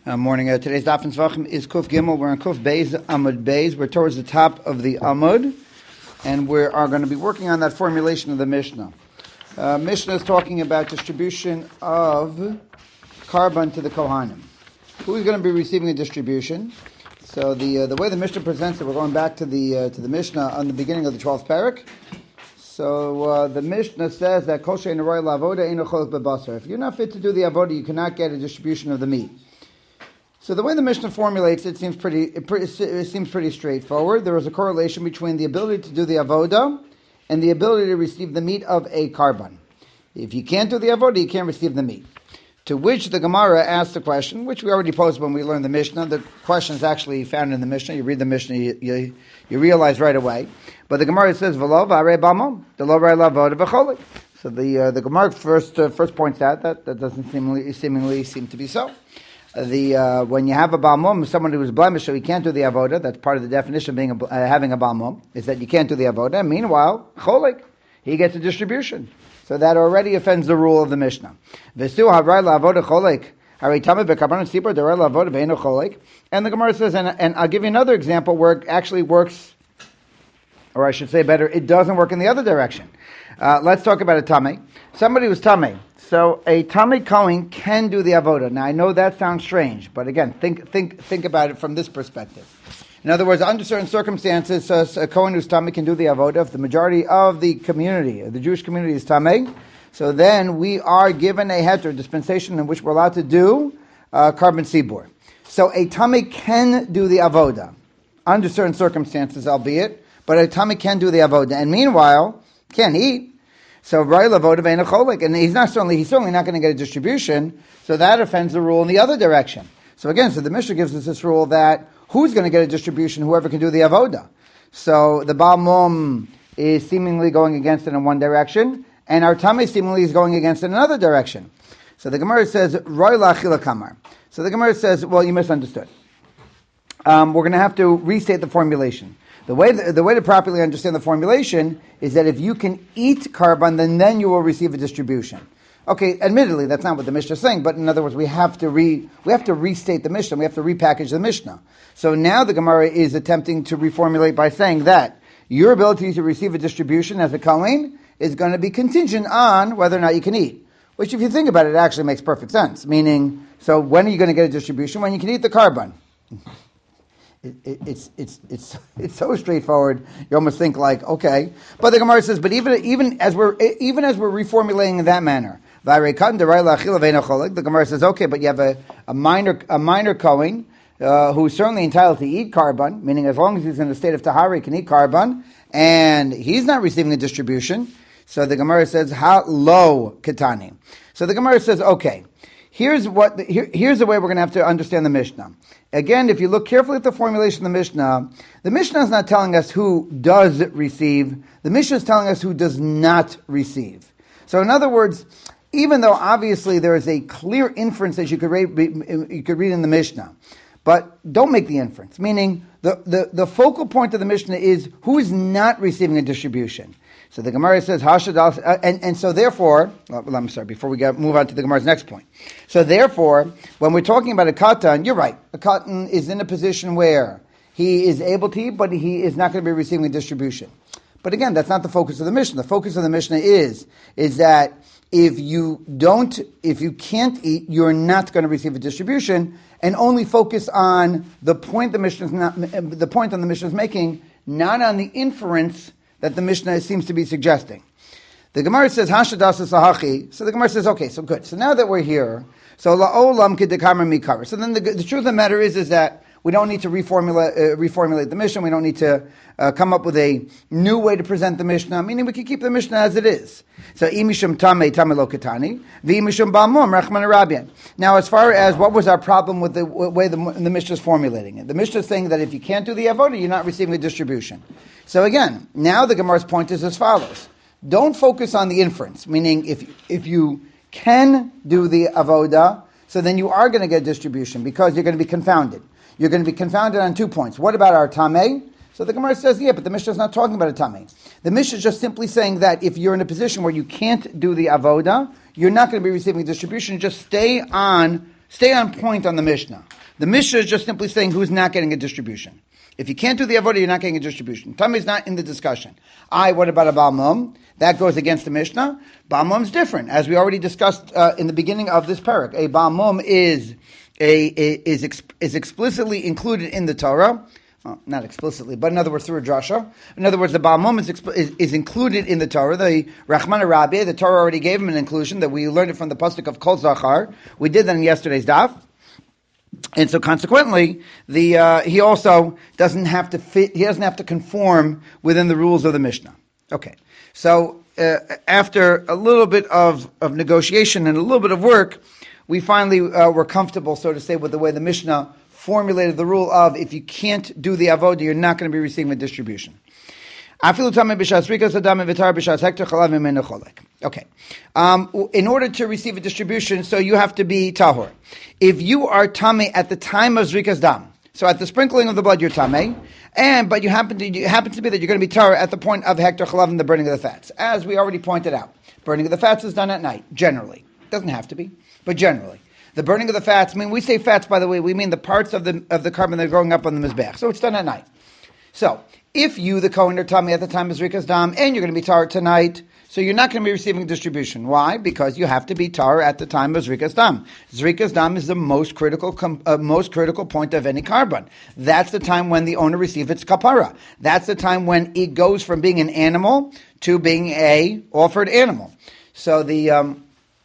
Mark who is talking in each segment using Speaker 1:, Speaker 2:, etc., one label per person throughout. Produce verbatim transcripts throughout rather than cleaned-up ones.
Speaker 1: Uh, morning. Uh, today's Daf and Zvachim is Kuf Gimel. We're on Kuf Beis, Amud Beis. We're towards the top of the Amud, and we are going to be working on that formulation of the Mishnah. Uh, Mishnah is talking about distribution of carbon to the Kohanim. Who is going to be receiving a distribution? So the uh, the way the Mishnah presents it, we're going back to the uh, to the Mishnah on the beginning of the twelfth parak. So uh, the Mishnah says that Kol she'ein roy la'avoda eino cholek bebasar. If you're not fit to do the avoda, you cannot get a distribution of the meat. So the way the Mishnah formulates it seems pretty it, it seems pretty straightforward. There is a correlation between the ability to do the avoda and the ability to receive the meat of a carbon. If you can't do the avoda, you can't receive the meat. To which the Gemara asks the question, which we already posed when we learned the Mishnah. The question is actually found in the Mishnah. You read the Mishnah, you, you, you realize right away. But the Gemara says, "V'lo v'arei bamom, d'lo rei la'avoda v'cholik." So the uh, the Gemara first uh, first points out that that doesn't seemingly seemingly seem to be so. The uh, when you have a balmum, someone who is blemished, so he can't do the avoda. That's part of the definition of being a, uh, having a balmum, is that you can't do the avoda. And meanwhile, cholik, he gets a distribution. So that already offends the rule of the Mishnah. V'su havrai la'avoda cholik, hari tamid b'karban tzibur d'rei la'avoda v'eino cholik. And the Gemara says, and, and I'll give you another example where it actually works, or I should say better, it doesn't work in the other direction. Uh, let's talk about a tamei. Somebody who's tamei. So a tamei kohen can do the avoda. Now I know that sounds strange, but again, think think think about it from this perspective. In other words, under certain circumstances, uh, a kohen who's tamei can do the avoda. If the majority of the community, the Jewish community, is tamei, so then we are given a heter dispensation in which we're allowed to do uh, carbon sibur. So a tamei can do the avoda under certain circumstances, albeit, but a tamei can do the avoda, and meanwhile can't eat. So Rai Lavoda Ve'ena Cholik, and he's not certainly he's certainly not going to get a distribution. So that offends the rule in the other direction. So again, so the Mishnah gives us this rule that who's going to get a distribution? Whoever can do the avoda. So the Baal Mum is seemingly going against it in one direction, and our Tamei seemingly is going against it in another direction. So the Gemara says Roy Lachila Kamar. So the Gemara says, well, you misunderstood. Um, we're going to have to restate the formulation. The way the, the way to properly understand the formulation is that if you can eat carbon, then then you will receive a distribution. Okay, admittedly, that's not what the Mishnah is saying, but in other words, we have to re we have to restate the Mishnah. We have to repackage the Mishnah. So now the Gemara is attempting to reformulate by saying that your ability to receive a distribution as a kohen is going to be contingent on whether or not you can eat. Which, if you think about it, it actually makes perfect sense. Meaning, so when are you going to get a distribution? When you can eat the carbon. It, it, it's it's it's it's so straightforward. You almost think like, okay, but the Gemara says, but even even as we're even as we're reformulating in that manner, the Gemara says, okay, but you have a, a minor a minor kohen uh, who's certainly entitled to eat carbon, meaning as long as he's in the state of tahara, he can eat carbon, and he's not receiving a distribution. So the Gemara says, how low katani? So the Gemara says, okay. Here's what. The, here, here's the way we're going to have to understand the Mishnah. Again, if you look carefully at the formulation of the Mishnah, the Mishnah is not telling us who does receive. The Mishnah is telling us who does not receive. So, in other words, even though obviously there is a clear inference that you could read, you could read in the Mishnah, but don't make the inference. Meaning, the, the, the focal point of the Mishnah is who is not receiving a distribution. So the Gemara says, Hashad, uh, and, and so therefore, well, I'm sorry, before we get, move on to the Gemara's next point. So therefore, when we're talking about a katan, you're right, a katan is in a position where he is able to eat, but he is not going to be receiving a distribution. But again, that's not the focus of the Mishnah. The focus of the Mishnah is, is that if you don't, if you can't eat, you're not going to receive a distribution, and only focus on the point the Mishnah is not, the point on the Mishnah is making, not on the inference that the Mishnah seems to be suggesting. The Gemara says, Hashadasa Sahachi. So the Gemara says, okay, so good. So now that we're here, so La'olam Kidikamer Mikar. So then the, the truth of the matter is, is that we don't need to reformulate, uh, reformulate the Mishnah. We don't need to uh, come up with a new way to present the Mishnah, meaning we can keep the Mishnah as it is. So, Imishum Tamei Tamei Lo Ketani, V'imishum Ba'mum Rachman Arabian. Now, as far as what was our problem with the way the, the Mishnah is formulating it, the Mishnah is saying that if you can't do the avoda, you're not receiving a distribution. So again, now the Gemara's point is as follows. Don't focus on the inference, meaning if if you can do the avoda, so then you are going to get a distribution because you're going to be confounded. You're going to be confounded on two points. What about our tamei? So the Gemara says, yeah, but the Mishnah is not talking about a tamei. The Mishnah is just simply saying that if you're in a position where you can't do the avoda, you're not going to be receiving a distribution. Just stay on stay on point on the Mishnah. The Mishnah is just simply saying who's not getting a distribution. If you can't do the avodah, you're not getting a distribution. Tamei is not in the discussion. I, what about a Baal Mum? That goes against the Mishnah. Baal Mum is different, as we already discussed uh, in the beginning of this parak. A Baal Mum is a, a is ex, is explicitly included in the Torah. Well, not explicitly, but in other words, through a drasha. In other words, the Baal Mum is, is, is included in the Torah. The Rachmana Rabbi, the Torah already gave him an inclusion that we learned it from the pasuk of Kol Zachar. We did that in yesterday's daf. And so consequently, the uh, he also doesn't have to fit, he doesn't have to conform within the rules of the Mishnah. Okay. So uh, after a little bit of, of negotiation and a little bit of work, we finally uh, were comfortable, so to say, with the way the Mishnah formulated the rule of if you can't do the avodah, you're not going to be receiving a distribution. Okay. Um, in order to receive a distribution, so you have to be tahor. If you are tamei at the time of zrikas dam, so at the sprinkling of the blood, you're tamei, and but you happen to you happen to be that you're going to be tahor at the point of hektar chalavim, the burning of the fats, as we already pointed out. Burning of the fats is done at night, generally. It doesn't have to be, but generally. The burning of the fats, I mean, we say fats, by the way, we mean the parts of the of the carbon that are going up on the mizbeach. So it's done at night. So, if you, the Kohen, are tamei at the time of zrikas dam, and you're going to be tahor tonight, so you're not going to be receiving distribution. Why? Because you have to be tahor at the time of zrikas dam. Zrikas dam is the most critical, com- uh, most critical point of any carbon. That's the time when the owner receives its kapara. That's the time when it goes from being an animal to being a offered animal. So the um,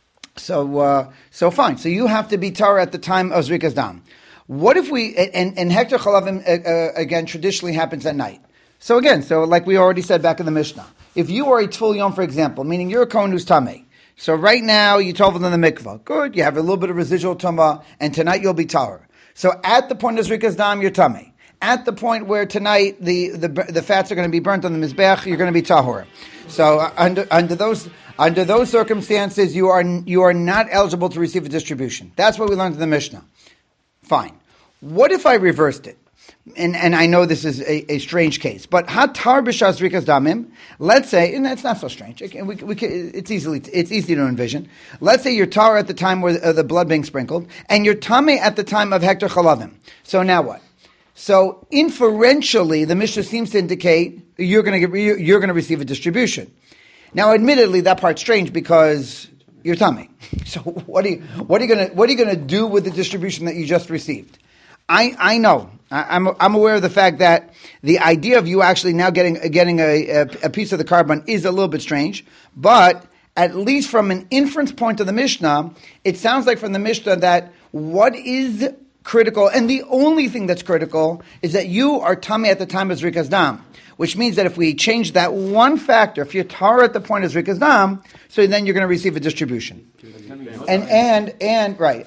Speaker 1: so uh, so fine. So you have to be tahor at the time of zrikas dam. What if we and and hektar chalavim uh, uh, again traditionally happens at night. So again, so like we already said back in the Mishnah, if you are a Tful Yom, for example, meaning you're a Kohen who's tamei, so right now you told them in the mikvah, good, you have a little bit of residual tumah, and tonight you'll be tahor. So at the point of zrikas dam, you're tamei. At the point where tonight the, the the fats are going to be burnt on the mizbeach, you're going to be tahor. So uh, under under those under those circumstances, you are you are not eligible to receive a distribution. That's what we learned in the Mishnah. Fine. What if I reversed it? And and I know this is a, a strange case, but hatar b'shas zrikas damim. Let's say, and that's not so strange. It, we, we, it's easily it's easy to envision. Let's say you're tar at the time where uh, the blood being sprinkled, and you're tamei at the time of hektar chalavim. So now what? So inferentially, the Mishnah seems to indicate you're going to get you're going to receive a distribution. Now, admittedly, that part's strange because you're tamei. So what are you what are you going to what are you going to do with the distribution that you just received? I, I know. I, I'm I'm aware of the fact that the idea of you actually now getting getting a, a, a piece of the carbon is a little bit strange, but at least from an inference point of the Mishnah, it sounds like from the Mishnah that what is critical, and the only thing that's critical, is that you are tamei at the time of zrikas dam, which means that if we change that one factor, if you're tar at the point of zrikas dam, so then you're going to receive a distribution. And and and right.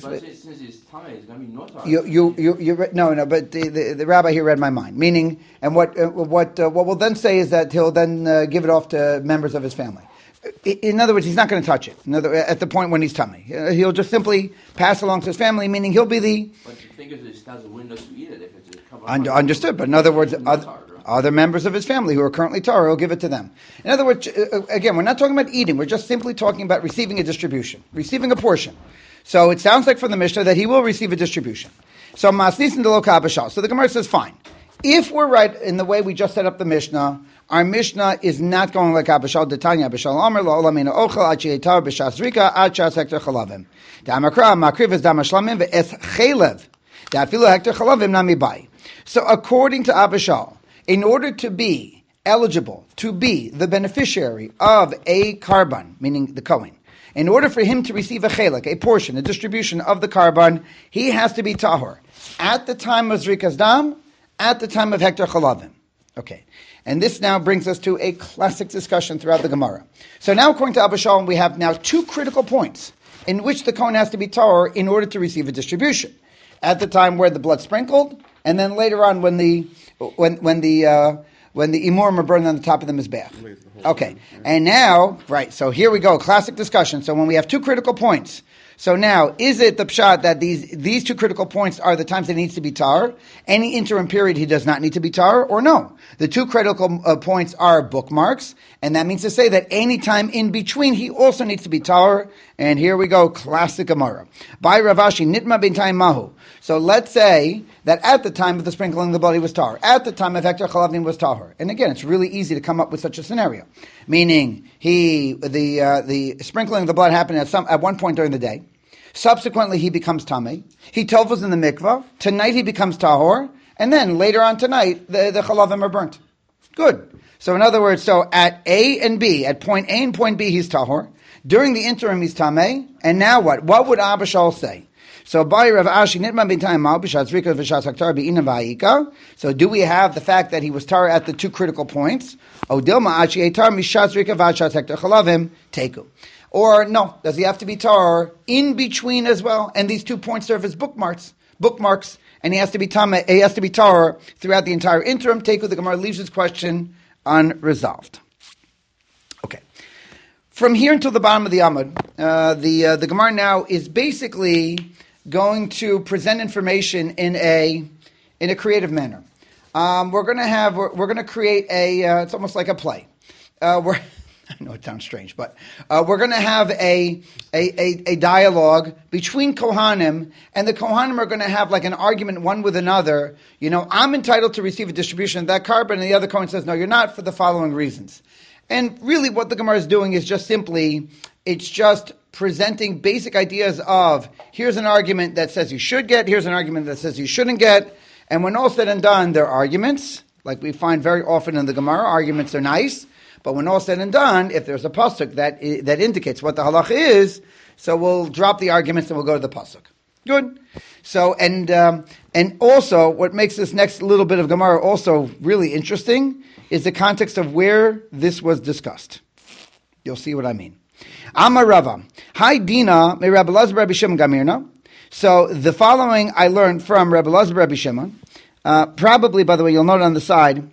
Speaker 1: You you you you no no, but the, the, the rabbi here read my mind. Meaning, and what uh, what uh, what we'll then say is that he'll then uh, give it off to members of his family. In other words, he's not going to touch it. In other, at the point when he's tamei, he'll just simply pass along to his family. Meaning, he'll be the.
Speaker 2: But the thing is, it has a window to eat it if it's a cover.
Speaker 1: Under, understood, but in other words, other, other members of his family who are currently tar, he'll give it to them. In other words, again, we're not talking about eating. We're just simply talking about receiving a distribution, receiving a portion. So it sounds like from the Mishnah that he will receive a distribution. So masnisin delo kabashal. So the Gemara says, fine. If we're right in the way we just set up the Mishnah, our Mishnah is not going like Abishal Detanya Abishal Amr Lo Olamina Ochel Achiyetar B'Shas Rika Achas Hektar Chalavim. Damakra Makriv is Damashlamim Ve'es Chelev. Da'afilu Hektar Chalavim Nami Bai. So according to Abishal, in order to be eligible to be the beneficiary of a carbon, meaning the Kohen, in order for him to receive a chelek, a portion, a distribution of the carbon, he has to be tahor at the time of zrikas dam, at the time of hektar chalavim. Okay, and this now brings us to a classic discussion throughout the Gemara. So now, according to Abishal, we have now two critical points in which the Kohen has to be tahor in order to receive a distribution. At the time where the blood sprinkled, and then later on when the when when the uh, when the imurim are burned on the top of the mizbeach. Okay, and now, right, so here we go, classic discussion. So when we have two critical points, so now, is it the pshat that these these two critical points are the times that he needs to be tar? Any interim period he does not need to be tar, or no? The two critical uh, points are bookmarks, and that means to say that any time in between he also needs to be tar, And here we go, classic Gemara. By Rav Ashi, Nitma b'intayim mahu. So let's say that at the time of the sprinkling of the blood he was tahor. At the time of Hektar Chalav he was tahor. And again, it's really easy to come up with such a scenario. Meaning, he the uh, the sprinkling of the blood happened at some at one point during the day. Subsequently, he becomes tamei. He tovos in the mikvah. Tonight he becomes tahor. And then later on tonight, the, the chalavim are burnt. Good. So in other words, so at A and B, at point A and point B, he's tahor. During the interim, he's tamei. And now what? What would Abba Shaul say? So by Rav Ashi, Nitma b'intayim mal b'shat zrika v'shat haktar b'ina v'ha'ika. So do we have the fact that he was tar at the two critical points? Odilma achi etar mishat zrika v'shat haktar chalavim teku. Or no, does he have to be tar in between as well? And these two points serve as bookmarks. Bookmarks. And he has to be tamei. He has to be tar throughout the entire interim. Teku. The Gemara leaves his question unresolved. Okay. From here until the bottom of the Amud, uh, the uh, the Gemara now is basically going to present information in a in a creative manner. Um, we're going to have we're, we're going to create a uh, it's almost like a play. Uh, we're I know it sounds strange, but uh, we're going to have a, a a a dialogue between Kohanim, and the Kohanim are going to have like an argument one with another. You know, I'm entitled to receive a distribution of that carbon, and the other Kohen says, no, you're not, for the following reasons. And really what the Gemara is doing is just simply, it's just presenting basic ideas of, here's an argument that says you should get, here's an argument that says you shouldn't get, and when all said and done, they're arguments, like we find very often in the Gemara. Arguments are nice, but when all said and done, if there's a pasuk that that indicates what the halacha is, so we'll drop the arguments and we'll go to the pasuk. Good. So, and um, and also, what makes this next little bit of Gemara also really interesting is the context of where this was discussed. You'll see what I mean. Amar Rava, Hi Dina, me Rabbi Elazar Rabbi Shimon Gamirna. So the following I learned from Rabbi Elazar Rabbi Shimon. Uh, probably, by the way, you'll note on the side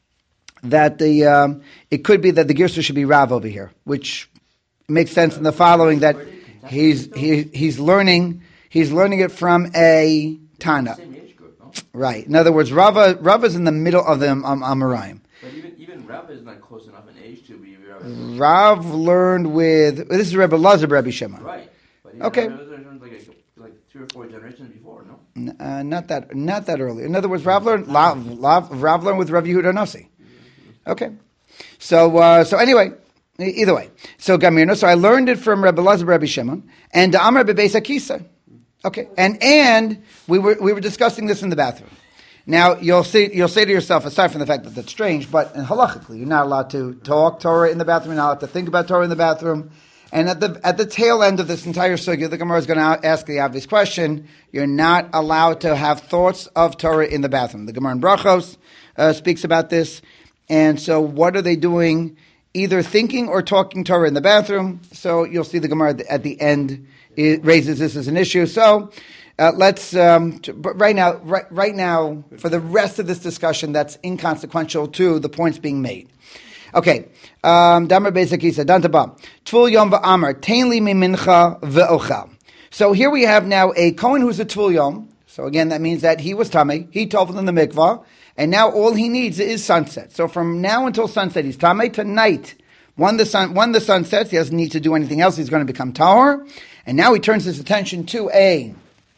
Speaker 1: that the um, it could be that the Girsa should be Rav over here, which makes sense in the following that he's he, he's learning he's learning it from a Tana. Right. In other words, Rava Rava's in the middle of the um, Amoraim.
Speaker 2: But even even Rav is not close enough in age to be Rav.
Speaker 1: Rav learned with this is Rabbi Elazar Rabbi Shimon.
Speaker 2: Right. But
Speaker 1: okay.
Speaker 2: Rav learned like, a, like three or four generations before, no?
Speaker 1: N- uh, not that not that early. In other words, Rav learned Rav, Rav, Rav learned with Rav Yehuda Nasi. Okay. So uh, so anyway, either way. So Gamirno. So I learned it from Rabbi Elazar Rabbi Shimon and the Amar Bebeis Akisa. Okay. And and we were we were discussing this in the bathroom. Now you'll see you'll say to yourself, aside from the fact that that's strange, but halachically you're not allowed to talk Torah in the bathroom, you're not allowed to think about Torah in the bathroom. And at the at the tail end of this entire sugya, the Gemara is going to ask the obvious question: you're not allowed to have thoughts of Torah in the bathroom. The Gemara in Brachos uh, speaks about this. And so, what are they doing? Either thinking or talking Torah in the bathroom. So you'll see the Gemara at the end it raises this as an issue. So. Uh, let's, um, t- but right now, right, right now, for the rest of this discussion, that's inconsequential to the points being made. Okay. Um, Damar Bezakisa, Dantaba. Tvul Yom V'Amar, Tainli Mimincha V'Ochal. So here we have now a Kohen who's a Tvul Yom. So again, that means that he was Tamei, he told in the mikvah, and now all he needs is sunset. So from now until sunset, he's Tamei. Tonight, when the sun, when the sun sets, he doesn't need to do anything else, he's going to become Tahor. And now he turns his attention to a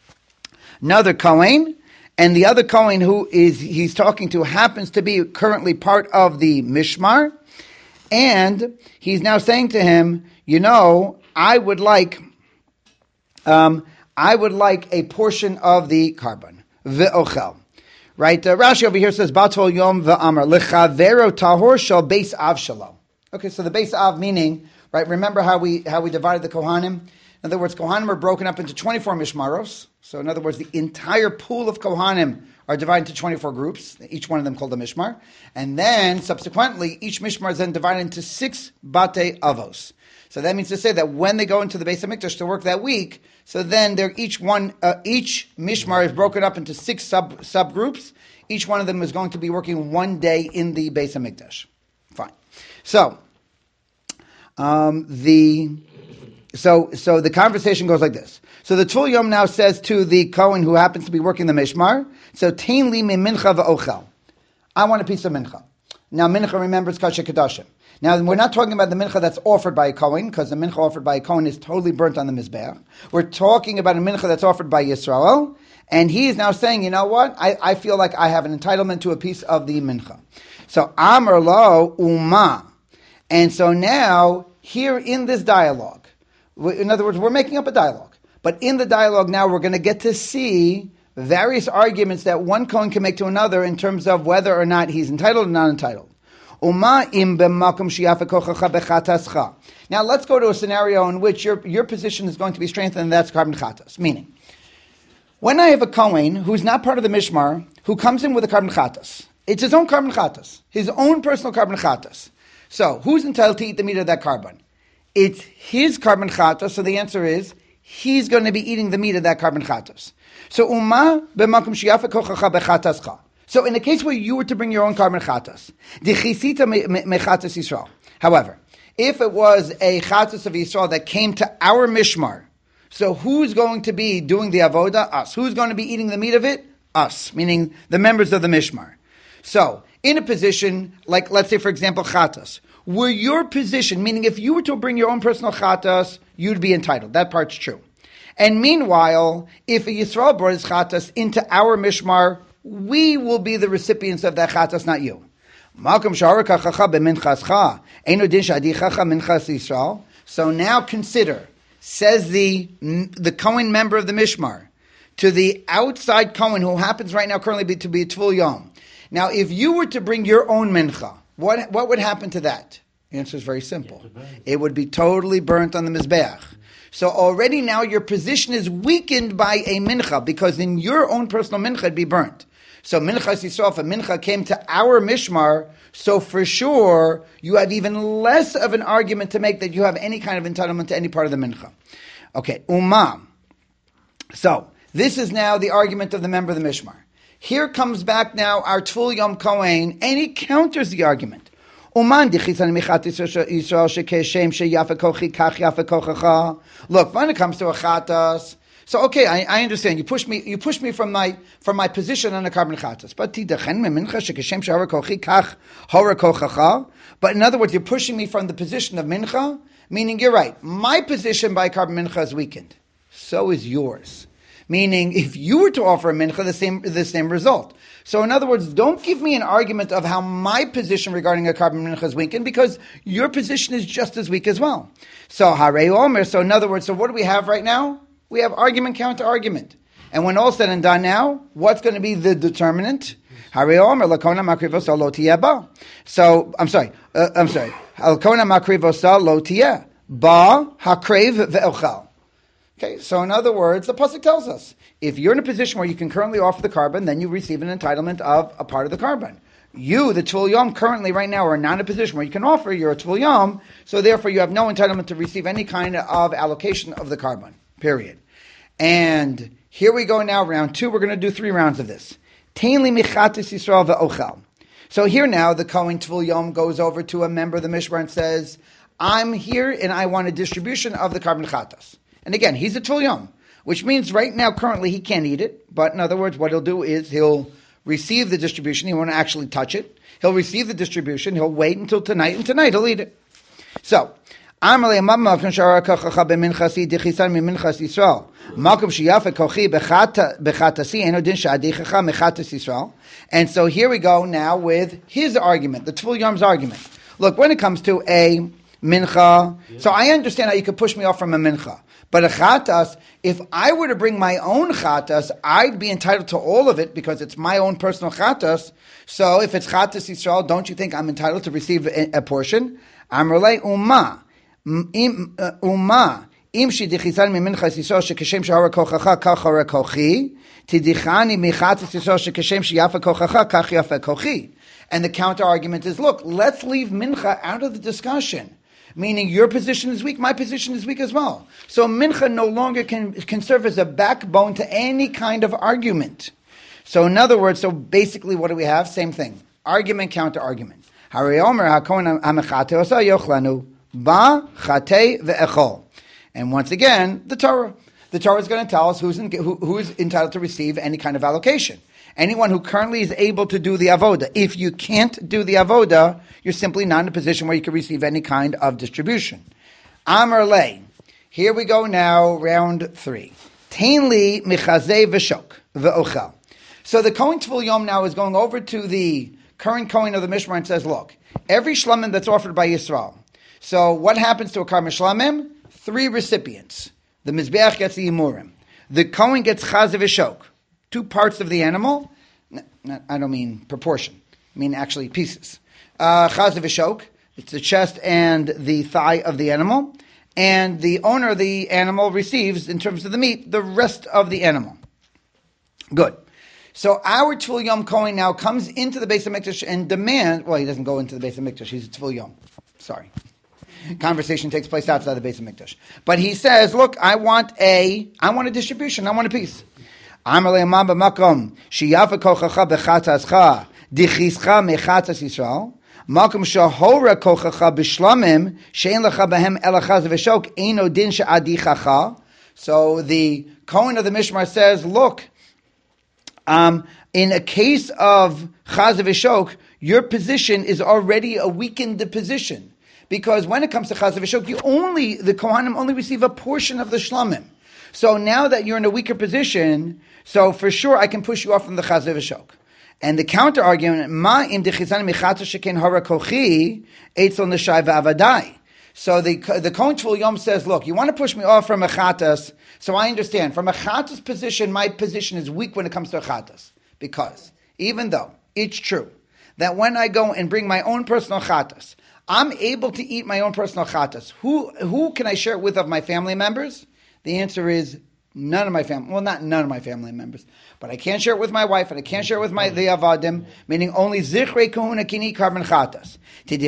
Speaker 1: another Kohen, and the other Kohen who is he's talking to happens to be currently part of the Mishmar, and he's now saying to him, you know, I would like, um, I would like a portion of the carbon, ve'ochel. Right? Uh, Rashi over here says, Batol Yom ve'amar lechavero tahor shal beis av shalo. Okay, so the beis av meaning, right? Remember how we how we divided the Kohanim? In other words, Kohanim are broken up into twenty-four mishmaros. So in other words, the entire pool of Kohanim are divided into twenty-four groups, each one of them called a mishmar. And then, subsequently, each mishmar is then divided into six bate avos. So that means to say that when they go into the Beis HaMikdash to work that week, so then they're each one, uh, each mishmar is broken up into six sub subgroups. Each one of them is going to be working one day in the Beis HaMikdash. Fine. So, um, the... So, so the conversation goes like this. So the Tvul Yom now says to the Kohen who happens to be working the Mishmar, so Tain li min mincha v'ochel. I want a piece of mincha. Now mincha, remember, it's kasher kedashim. Now we're not talking about the mincha that's offered by a Kohen, because the mincha offered by a Kohen is totally burnt on the mizbeach. We're talking about a mincha that's offered by Yisrael, and he is now saying, you know what? I, I feel like I have an entitlement to a piece of the mincha. So Amar lo Uma. And so now, here in this dialogue, in other words, we're making up a dialogue, but in the dialogue now we're going to get to see various arguments that one Kohen can make to another in terms of whether or not he's entitled or not entitled. Now let's go to a scenario in which your, your position is going to be strengthened, and that's carbon chatas. Meaning, when I have a Kohen who's not part of the Mishmar, who comes in with a carbon chatas, it's his own carbon chatas, his own personal carbon chatas. So, who's entitled to eat the meat of that carbon? It's his carbon chatas, so the answer is, he's going to be eating the meat of that carbon chatas. So, Uma b'makom shiyafa kochacha bechatascha. So in the case where you were to bring your own carbon chatas, the chisita mechatas Yisrael. However, if it was a chatas of Yisrael that came to our mishmar, so who's going to be doing the avoda? Us. Who's going to be eating the meat of it? Us, meaning the members of the mishmar. So, in a position, like let's say for example chatas, where your position, meaning if you were to bring your own personal chatas, you'd be entitled. That part's true. And meanwhile, if a Yisrael brought his chatas into our mishmar, we will be the recipients of that chatas, not you. So now consider, says the the Kohen member of the Mishmar, to the outside Kohen who happens right now currently be, to be a Tvul Yom. Now, if you were to bring your own mincha, what what would happen to that? The answer is very simple. It would be totally burnt on the Mizbeach. So already now your position is weakened by a mincha, because in your own personal mincha it'd be burnt. So minchas Yisrael, if a mincha came to our mishmar, so for sure you have even less of an argument to make that you have any kind of entitlement to any part of the mincha. Okay, umam. So this is now the argument of the member of the mishmar. Here comes back now our Tvul Yom Kohen, and he counters the argument. Uman dichisan michat Yisrael shekeshem sheyafa kochi kach yafa kochacha. Look, when it comes to a chatas, so okay, I, I understand. You push me. You push me from my from my position on a carbon chatas. But tidachen mincha shekeshem shehara kochi kach hora kochacha. But in other words, you're pushing me from the position of mincha, meaning you're right. My position by carbon mincha is weakened. So is yours. Meaning, if you were to offer a mincha, the same the same result. So in other words, don't give me an argument of how my position regarding a carbon mincha is weakened, because your position is just as weak as well. So harei omer. So in other words, so what do we have right now? We have argument counter argument. And when all said and done now, what's going to be the determinant? Harei omer lakona makrivos lo tiyeh. So I'm sorry. Uh, I'm sorry. Lakona makrivos lo tiyeh ba hakrev ve'ochal. Okay, so in other words, the pasuk tells us, if you're in a position where you can currently offer the carbon, then you receive an entitlement of a part of the carbon. You, the Tvul Yom, currently right now are not in a position where you can offer, you're a Tvul Yom, so therefore you have no entitlement to receive any kind of allocation of the carbon, period. And here we go now, round two, we're going to do three rounds of this. Tein li michatis Yisrael ve'ochel. So here now, the Kohen Tvul Yom goes over to a member of the Mishmar and says, I'm here and I want a distribution of the carbon chatas. And again, he's a Tvul Yom, which means right now, currently, he can't eat it. But in other words, what he'll do is he'll receive the distribution. He won't actually touch it. He'll receive the distribution. He'll wait until tonight, and tonight he'll eat it. So, and so here we go now with his argument, the Tvul Yom's argument. Look, when it comes to a mincha, so I understand how you could push me off from a mincha. But a chatas, if I were to bring my own chatas, I'd be entitled to all of it because it's my own personal chatas. So if it's chatas Yisrael, don't you think I'm entitled to receive a, a portion? Amrulei umma. Umma. Im shidichisan mi minchas Yisrael shekeshem shehara kochacha kach hara kochi, tidichani mi chatas Yisrael shekeshem sheyafa kochacha kach yafa kochi. And the counter argument is, look, let's leave mincha out of the discussion. Meaning your position is weak, my position is weak as well. So mincha no longer can, can serve as a backbone to any kind of argument. So in other words, so basically what do we have? Same thing. Argument, counter argument. Harei omer hakohen hamechate osa yochlanu ba chate ve'echol. And once again, the Torah. the Torah is going to tell us who's, in, who, who is entitled to receive any kind of allocation. Anyone who currently is able to do the avoda. If you can't do the avoda, you're simply not in a position where you can receive any kind of distribution. Amar lei. Here we go now, round three. Tainli michazeh v'shok v'ochel. So the Kohen Tvul Yom now is going over to the current Kohen of the Mishmar and says, look, every shlamim that's offered by Yisrael. So what happens to a karma shlamim? Three recipients. The Mizbeach gets the Yimurim. The Kohen gets chazeh v'shok. Two parts of the animal. No, no, I don't mean proportion. I mean actually pieces. Uh, chazeh v'shok. It's the chest and the thigh of the animal. And the owner of the animal receives, in terms of the meat, the rest of the animal. Good. So our Tvul Yom Kohen now comes into the Beis HaMikdash and demands, well, he doesn't go into the Beis HaMikdash, he's a Tvul Yom. Sorry. Conversation takes place outside the Beis HaMikdash. But he says, look, I want a, I want a distribution, I want a piece. Amar le'amam b'makom, shiyafa kochacha b'chatzascha, dichischa mechatzas Yisrael, makom shahora kochacha b'shlamim, she'en lecha b'hem elachaz v'shok, eino din she'adichacha. So the Kohen of the Mishmar says, look, Um, in a case of Chaz v'Shok, your position is already a weakened position. Because when it comes to Chaz v'Shok, you only, the Kohanim only receive a portion of the Shlamim. So now that you're in a weaker position, so for sure I can push you off from the Chaz v'Shok. And the counter argument, Ma im dechizan michatza sheken hara kochi, eitzel neshai v'avadai. So the the Kohen Tvul Yom says, look, you want to push me off from a chatas, so I understand. From a chatas position, my position is weak when it comes to a chatas. Because even though it's true that when I go and bring my own personal chatas, I'm able to eat my own personal chatas. Who who can I share it with of my family members? The answer is none of my family, well, not none of my family members, but I can't share it with my wife and I can't share it with my the avadim, meaning only zichrei kahuna kini carbon chatas.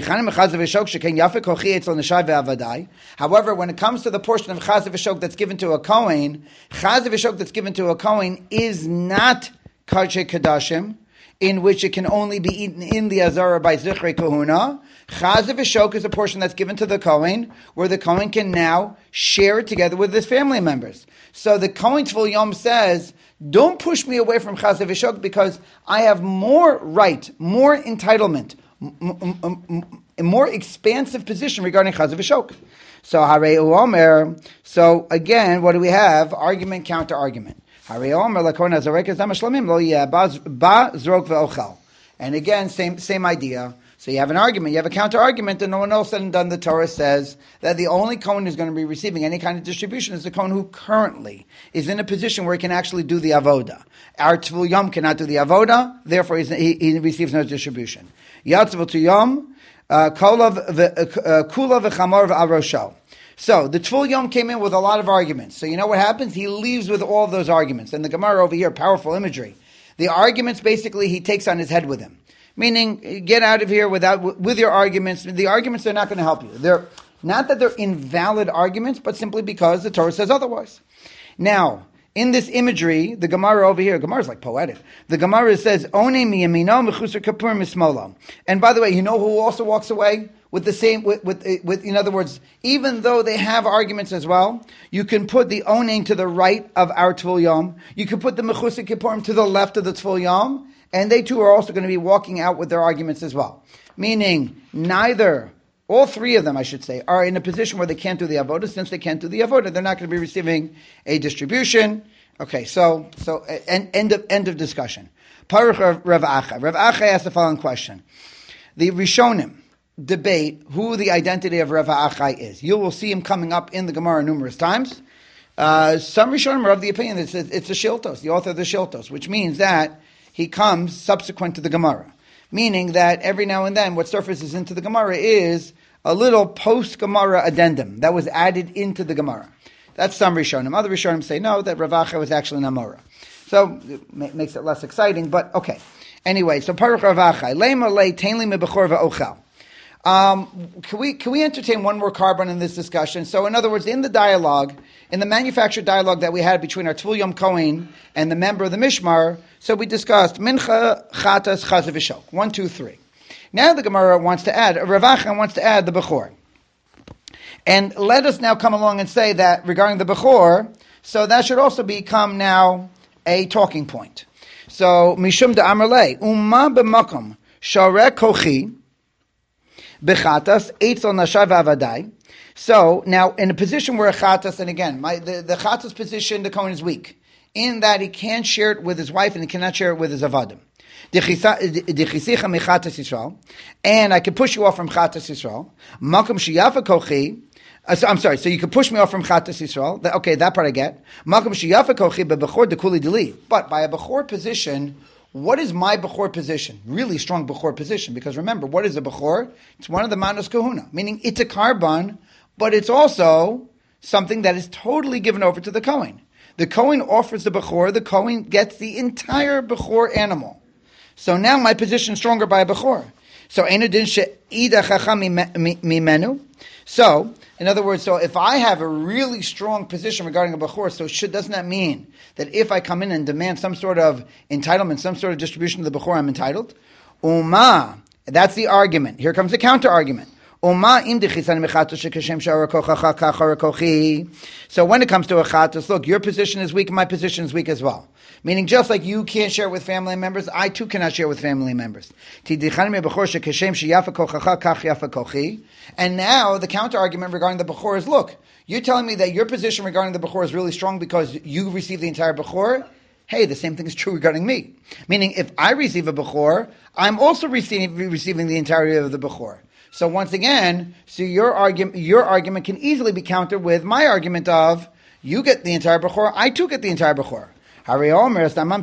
Speaker 1: However, when it comes to the portion of chaz v'shok that's given to a kohen, chaz v'shok that's given to a kohen is not karche kadashim, in which it can only be eaten in the azara by zichrei kahuna. Chaz v'shok is a portion that's given to the kohen, where the kohen can now share it together with his family members. So the Kohen Tvul Yom says, don't push me away from Chaz v'Shok because I have more right, more entitlement, m- m- m- a more expansive position regarding Chaz v'Shok. So Harei Omer. So again, what do we have? Argument, counter argument. Harei Omer lakon hazarek ezam shlamim lo yeh ba zrok ve'ochel. And again, same same idea. So you have an argument, you have a counter argument, and no one else said and done. The Torah says that the only Kohen who's going to be receiving any kind of distribution is the Kohen who currently is in a position where he can actually do the avoda. Our Tvul Yom cannot do the avoda, therefore he's, he, he receives no distribution. Yatzvul to Yom, kulav v'chamor v'arosho. So the Tvul Yom came in with a lot of arguments. So you know what happens? He leaves with all of those arguments. And the Gemara over here, powerful imagery. The arguments basically he takes on his head with him. Meaning, get out of here without with your arguments. The arguments are not going to help you. They're not that they're invalid arguments, but simply because the Torah says otherwise. Now, in this imagery, the Gemara over here, Gemara is like poetic. The Gemara says, "One miyamino mechusar kapur mismolo." And by the way, you know who also walks away with the same, with, with, with, in other words, even though they have arguments as well, you can put the oning to the right of our Tvul Yom. You can put the mechusar kapurim to the left of the Tvul Yom. And they too are also going to be walking out with their arguments as well. Meaning, neither, all three of them, I should say, are in a position where they can't do the avoda. Since they can't do the avoda, they're not going to be receiving a distribution. Okay, so so end, end of end of discussion. Paruch Rav Acha. Rav Acha asked the following question. The Rishonim debate who the identity of Rav Acha is. You will see him coming up in the Gemara numerous times. Uh, some Rishonim are of the opinion that it's, it's a Shiltos, the author of the Shiltos, which means that he comes subsequent to the Gemara. Meaning that every now and then what surfaces into the Gemara is a little post-Gemara addendum that was added into the Gemara. That's some Rishonim. Other Rishonim say no, that Rav Acha was actually an Amora. So it makes it less exciting, but okay. Anyway, so Paruch Rav Acha. Leima le tainli mebechor va'ochel. Um, can we can we entertain one more carbon in this discussion? So, in other words, in the dialogue, in the manufactured dialogue that we had between our Tvul Yom Kohen and the member of the Mishmar, so we discussed mincha, chatas, chaz v'shok. One, two, three. Now the Gemara wants to add, Rav Acha wants to add the bechor. And let us now come along and say that regarding the bechor, So that should also become now a talking point. So, Mishum de Amarle, Umma b'makom, Shareh kochi, Bechatas, Eitzel Nashav Avadai. So, now, in a position where a Chatas, and again, my, the, the Chatas position, the Kohen is weak, in that he can't share it with his wife and he cannot share it with his Avadim. And I can push you off from Chatas Yisrael. Makom Shiyafa Kochi, Uh, so, I'm sorry, so you could push me off from Chatas Yisrael. That, okay, that part I get. Makom sheyafa kochi bebechor dekuli deli. But by a bechor position, what is my bechor position? Really strong bechor position. Because remember, what is a bechor? It's one of the manos kahuna. Meaning it's a carbon, but it's also something that is totally given over to the Kohen. The Kohen offers the bechor, the Kohen gets the entire bechor animal. So now my position is stronger by a bechor. So, enudin she'ida chacham mimenu. So, in other words, so if I have a really strong position regarding a bechor, so should, doesn't that mean that if I come in and demand some sort of entitlement, some sort of distribution of the bechor, I'm entitled? Uma, that's the argument. Here comes the counter argument. Uma im dechisan mechatos shekashem sha'arakocha kacharakochi. So when it comes to a chatos, look, your position is weak, my position is weak as well. Meaning, just like you can't share with family members, I too cannot share with family members. And now the counter argument regarding the bechor is: look, you're telling me that your position regarding the bechor is really strong because you receive the entire bechor. Hey, the same thing is true regarding me. Meaning, if I receive a bechor, I'm also receiving receiving the entirety of the bechor. So once again, so your argument your argument can easily be countered with my argument of you get the entire bechor, I too get the entire bechor. So once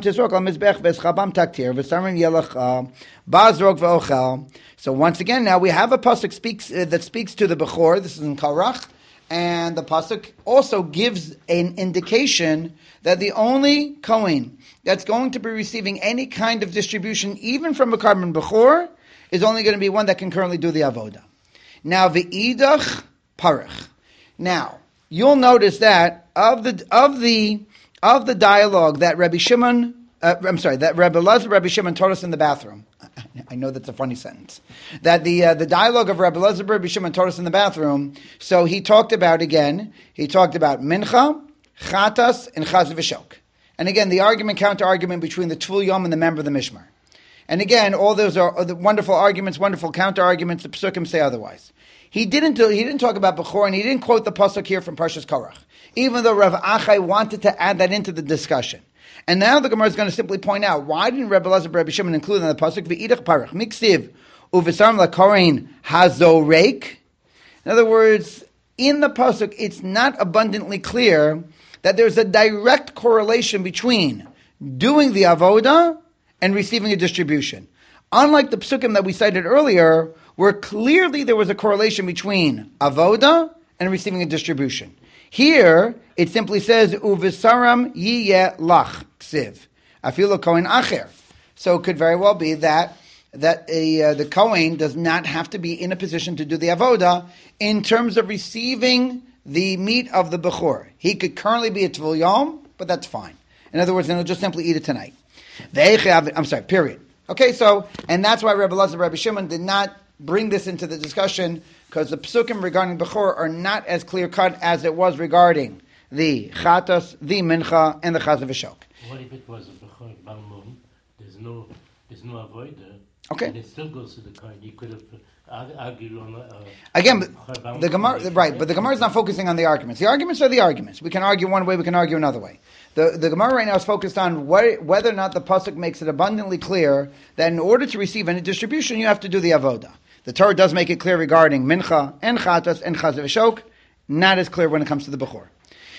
Speaker 1: again, now we have a pasuk speaks uh, that speaks to the bechor. This is in Karach, and the pasuk also gives an indication that the only kohen that's going to be receiving any kind of distribution, even from a carbon bechor, is only going to be one that can currently do the avoda. Now ve'idach parach. Now you'll notice that of the of the Of the dialogue that Rabbi Shimon, uh, I'm sorry, that Rabbi Elazar, Rabbi Shimon taught us in the bathroom. I know that's a funny sentence. That the uh, the dialogue of Rabbi Elazar, Rabbi Shimon taught us in the bathroom. So he talked about again. He talked about mincha, chatas, and chaz v'shok. And again, the argument, counter argument between the Tvul Yom and the member of the Mishmar. And again, all those are, are the wonderful arguments, wonderful counter arguments. The Pesukim say otherwise. He didn't do, he didn't talk about bechor, and he didn't quote the pasuk here from Parshas Korach, even though Rav Achai wanted to add that into the discussion. And now the Gemara is going to simply point out, why didn't Rabbi Elazar, Rabbi Shimon include in the pasuk v'idach parach miksiv uvesarim lakorin hazoreik? In other words, in the pasuk, it's not abundantly clear that there's a direct correlation between doing the avoda and receiving a distribution. Unlike the psukim that we cited earlier, where clearly there was a correlation between avoda and receiving a distribution. Here, it simply says, Uvisaram yiyeh lach ksiv. Afilo kohen acher. So it could very well be that that a, uh, the kohen does not have to be in a position to do the avoda in terms of receiving the meat of the bechor. He could currently be a tvul yom, but that's fine. In other words, then he'll just simply eat it tonight. I'm sorry, period. Okay, so, and that's why Rabbi Elazar, Rabbi Shimon did not bring this into the discussion, because the psukim regarding bechor are not as clear cut as it was regarding the chatas, the mincha, and the chaz v'shok.
Speaker 3: What if it was a bechor balmum? There's no, there's no avoider.
Speaker 1: Okay.
Speaker 3: And it still goes to the kohen. You could have argued on uh,
Speaker 1: again. The Gemara, right? But the Gemara is not focusing on the arguments. The arguments are the arguments. We can argue one way, we can argue another way. The the Gemara right now is focused on what, whether or not the pasuk makes it abundantly clear that in order to receive any distribution, you have to do the avoda. The Torah does make it clear regarding mincha and chatas and chaz v'shok. Not as clear when it comes to the bechor.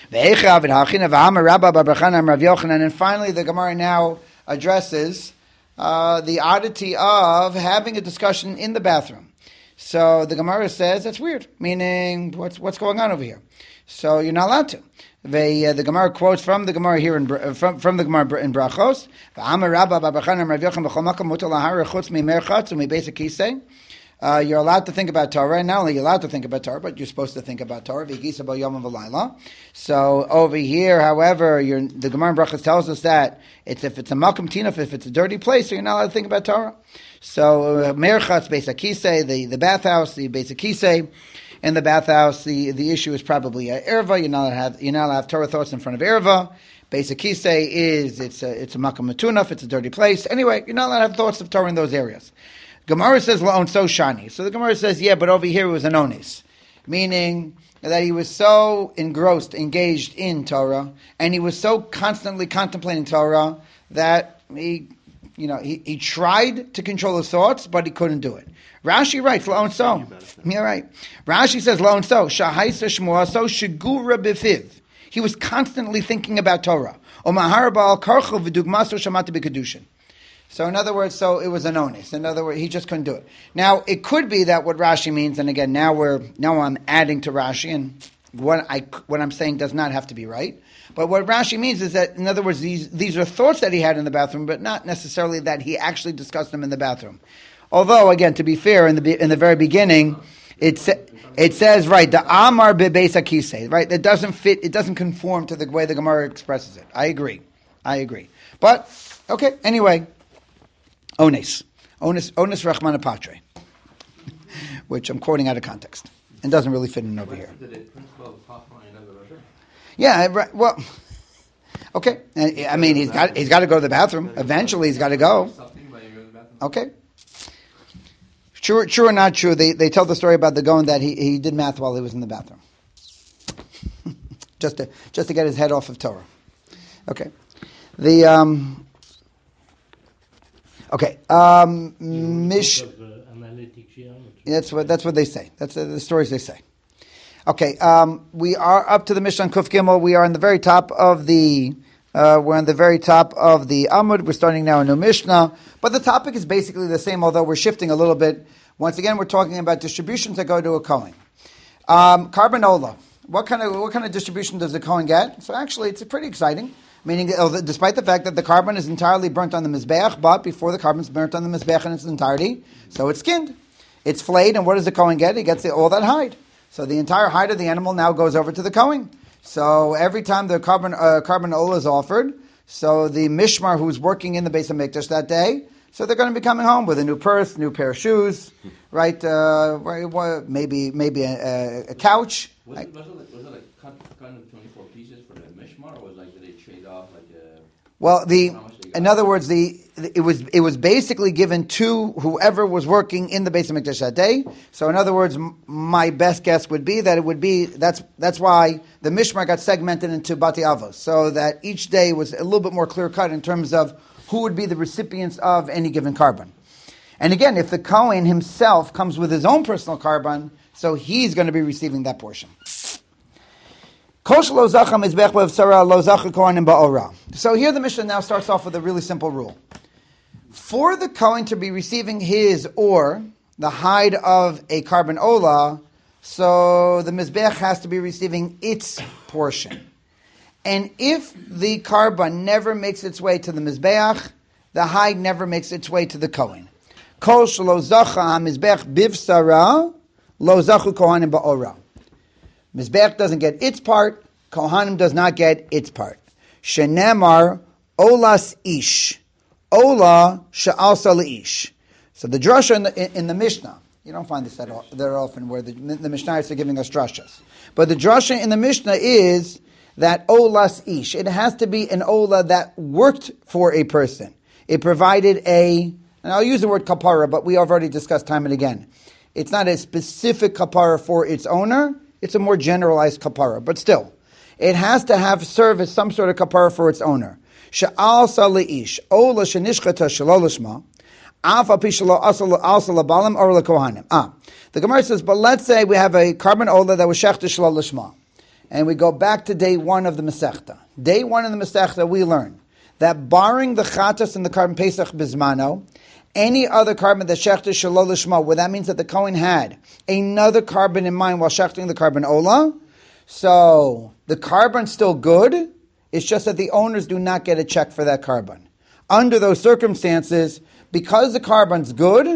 Speaker 1: And finally, the Gemara now addresses uh, the oddity of having a discussion in the bathroom. So the Gemara says that's weird, meaning what's what's going on over here. So you're not allowed to. The, uh, the Gemara quotes from the Gemara here in uh, from from the Gemara in Brachos. Uh, you're allowed to think about Torah, and not only you're allowed to think about Torah, but you're supposed to think about Torah. V'gisa bo yom v'layla. So over here, however, you're, the Gemara in Brachas tells us that it's if it's a malkum tinuf, if it's a dirty place, so you're not allowed to think about Torah. So merchatz beis hakisei, the the bathhouse, the beis hakisei, in the bathhouse, the the issue is probably uh, erva. You're not allowed to have you're not allowed to have Torah thoughts in front of erva. Beis hakisei is it's a it's a malkum tunuf, it's a dirty place. Anyway, you're not allowed to have thoughts of Torah in those areas. Gemara says la'on so shani. So the Gemara says, yeah, but over here it was an onis, meaning that he was so engrossed, engaged in Torah, and he was so constantly contemplating Torah that he, you know, he, he tried to control his thoughts, but he couldn't do it. Rashi writes la'on so. Yeah, right. Rashi says la'on so shahaisa shmua so shigura bifiv. He was constantly thinking about Torah. O mahar ba'al karcho v'dugmaso shamati b'kedushin. So in other words, so it was an onus. In other words, he just couldn't do it. Now, it could be that what Rashi means, and again, now we're now I'm adding to Rashi, and what I what I'm saying does not have to be right. But what Rashi means is that, in other words, these these are thoughts that he had in the bathroom, but not necessarily that he actually discussed them in the bathroom. Although, again, to be fair, in the in the very beginning, it sa- it says right the Amar bebeis hakisei, right? It doesn't fit. It doesn't conform to the way the Gemara expresses it. I agree. I agree. But okay, anyway. Ones. Ones Ones Rachmana Patre. Which I'm quoting out of context. And doesn't really fit in over here. Yeah, right, well, okay. I mean, he's got he's got to go to the bathroom. Eventually, he's got to go. Okay. True, true or not true, they they tell the story about the going that he, he did math while he was in the bathroom. just to just to get his head off of Torah. Okay. The... um Okay, um, Mish. That's what that's what they say. That's uh, the stories they say. Okay, um, we are up to the Mishnah Kuf Gimel. We are on the very top of the. Uh, we're on the very top of the Amud. We're starting now a new Mishnah, but the topic is basically the same. Although we're shifting a little bit. Once again, we're talking about distributions that go to a Kohen. Um, Carbanola. What kind of what kind of distribution does the Kohen get? So actually, it's pretty exciting. Meaning, despite the fact that the carbon is entirely burnt on the Mizbeach, but before the carbon is burnt on the Mizbeach in its entirety, so it's skinned. It's flayed, and what does the Kohen get? He gets the, all that hide. So the entire hide of the animal now goes over to the Kohen. So every time the carbon uh, carbon oil is offered, so the Mishmar who's working in the Beis HaMikdash that day, so they're going to be coming home with a new purse, new pair of shoes, right? Uh, right maybe maybe a, a couch.
Speaker 2: Was it, was it like, was it like cut, cut into twenty-four pieces for the Mishmar, or was it like did they trade off like a...
Speaker 1: Well, the in other words, the it was it was basically given to whoever was working in the Beis HaMikdash that day. So, in other words, m- my best guess would be that it would be that's that's why the Mishmar got segmented into Bati Avos, so that each day was a little bit more clear cut in terms of who would be the recipients of any given carbon. And again, if the Kohen himself comes with his own personal carbon, so he's going to be receiving that portion. So here the Mishnah now starts off with a really simple rule. For the Kohen to be receiving his or the hide of a carbon ola, so the Mizbech has to be receiving its portion. And if the carbon never makes its way to the Mizbeach, the hide never makes its way to the Kohen. Kol shelo zacha ha-Mizbech bivsara, lo zachu kohanim ba'ora. Mizbech doesn't get its part, Kohanim does not get its part. Shenemar olas ish, ola she'alsa leish. So the drasha in the, in, in the Mishnah, you don't find this that, that often where the, the Mishnayos are giving us drashas. But the drasha in the Mishnah is that olas ish. It has to be an ola that worked for a person. It provided a, and I'll use the word kapara, but we have already discussed time and again. It's not a specific kapara for its owner. It's a more generalized kapara, but still, it has to have served as some sort of kapara for its owner. She'al sali'ish ola shenishchata shelo lishma af api shelo asal labalim or lekohanim. Ah, the Gemara says, but let's say we have a carbon ola that was shechta shelo lishma, and we go back to day one of the Masechta. Day one of the Masechta, we learn that barring the chatas and the carbon pesach bismano, any other carbon that shechta shelo lishma, where that means that the Kohen had another carbon in mind while shechting the carbon ola, so the carbon's still good, it's just that the owners do not get a check for that carbon. Under those circumstances, because the carbon's good,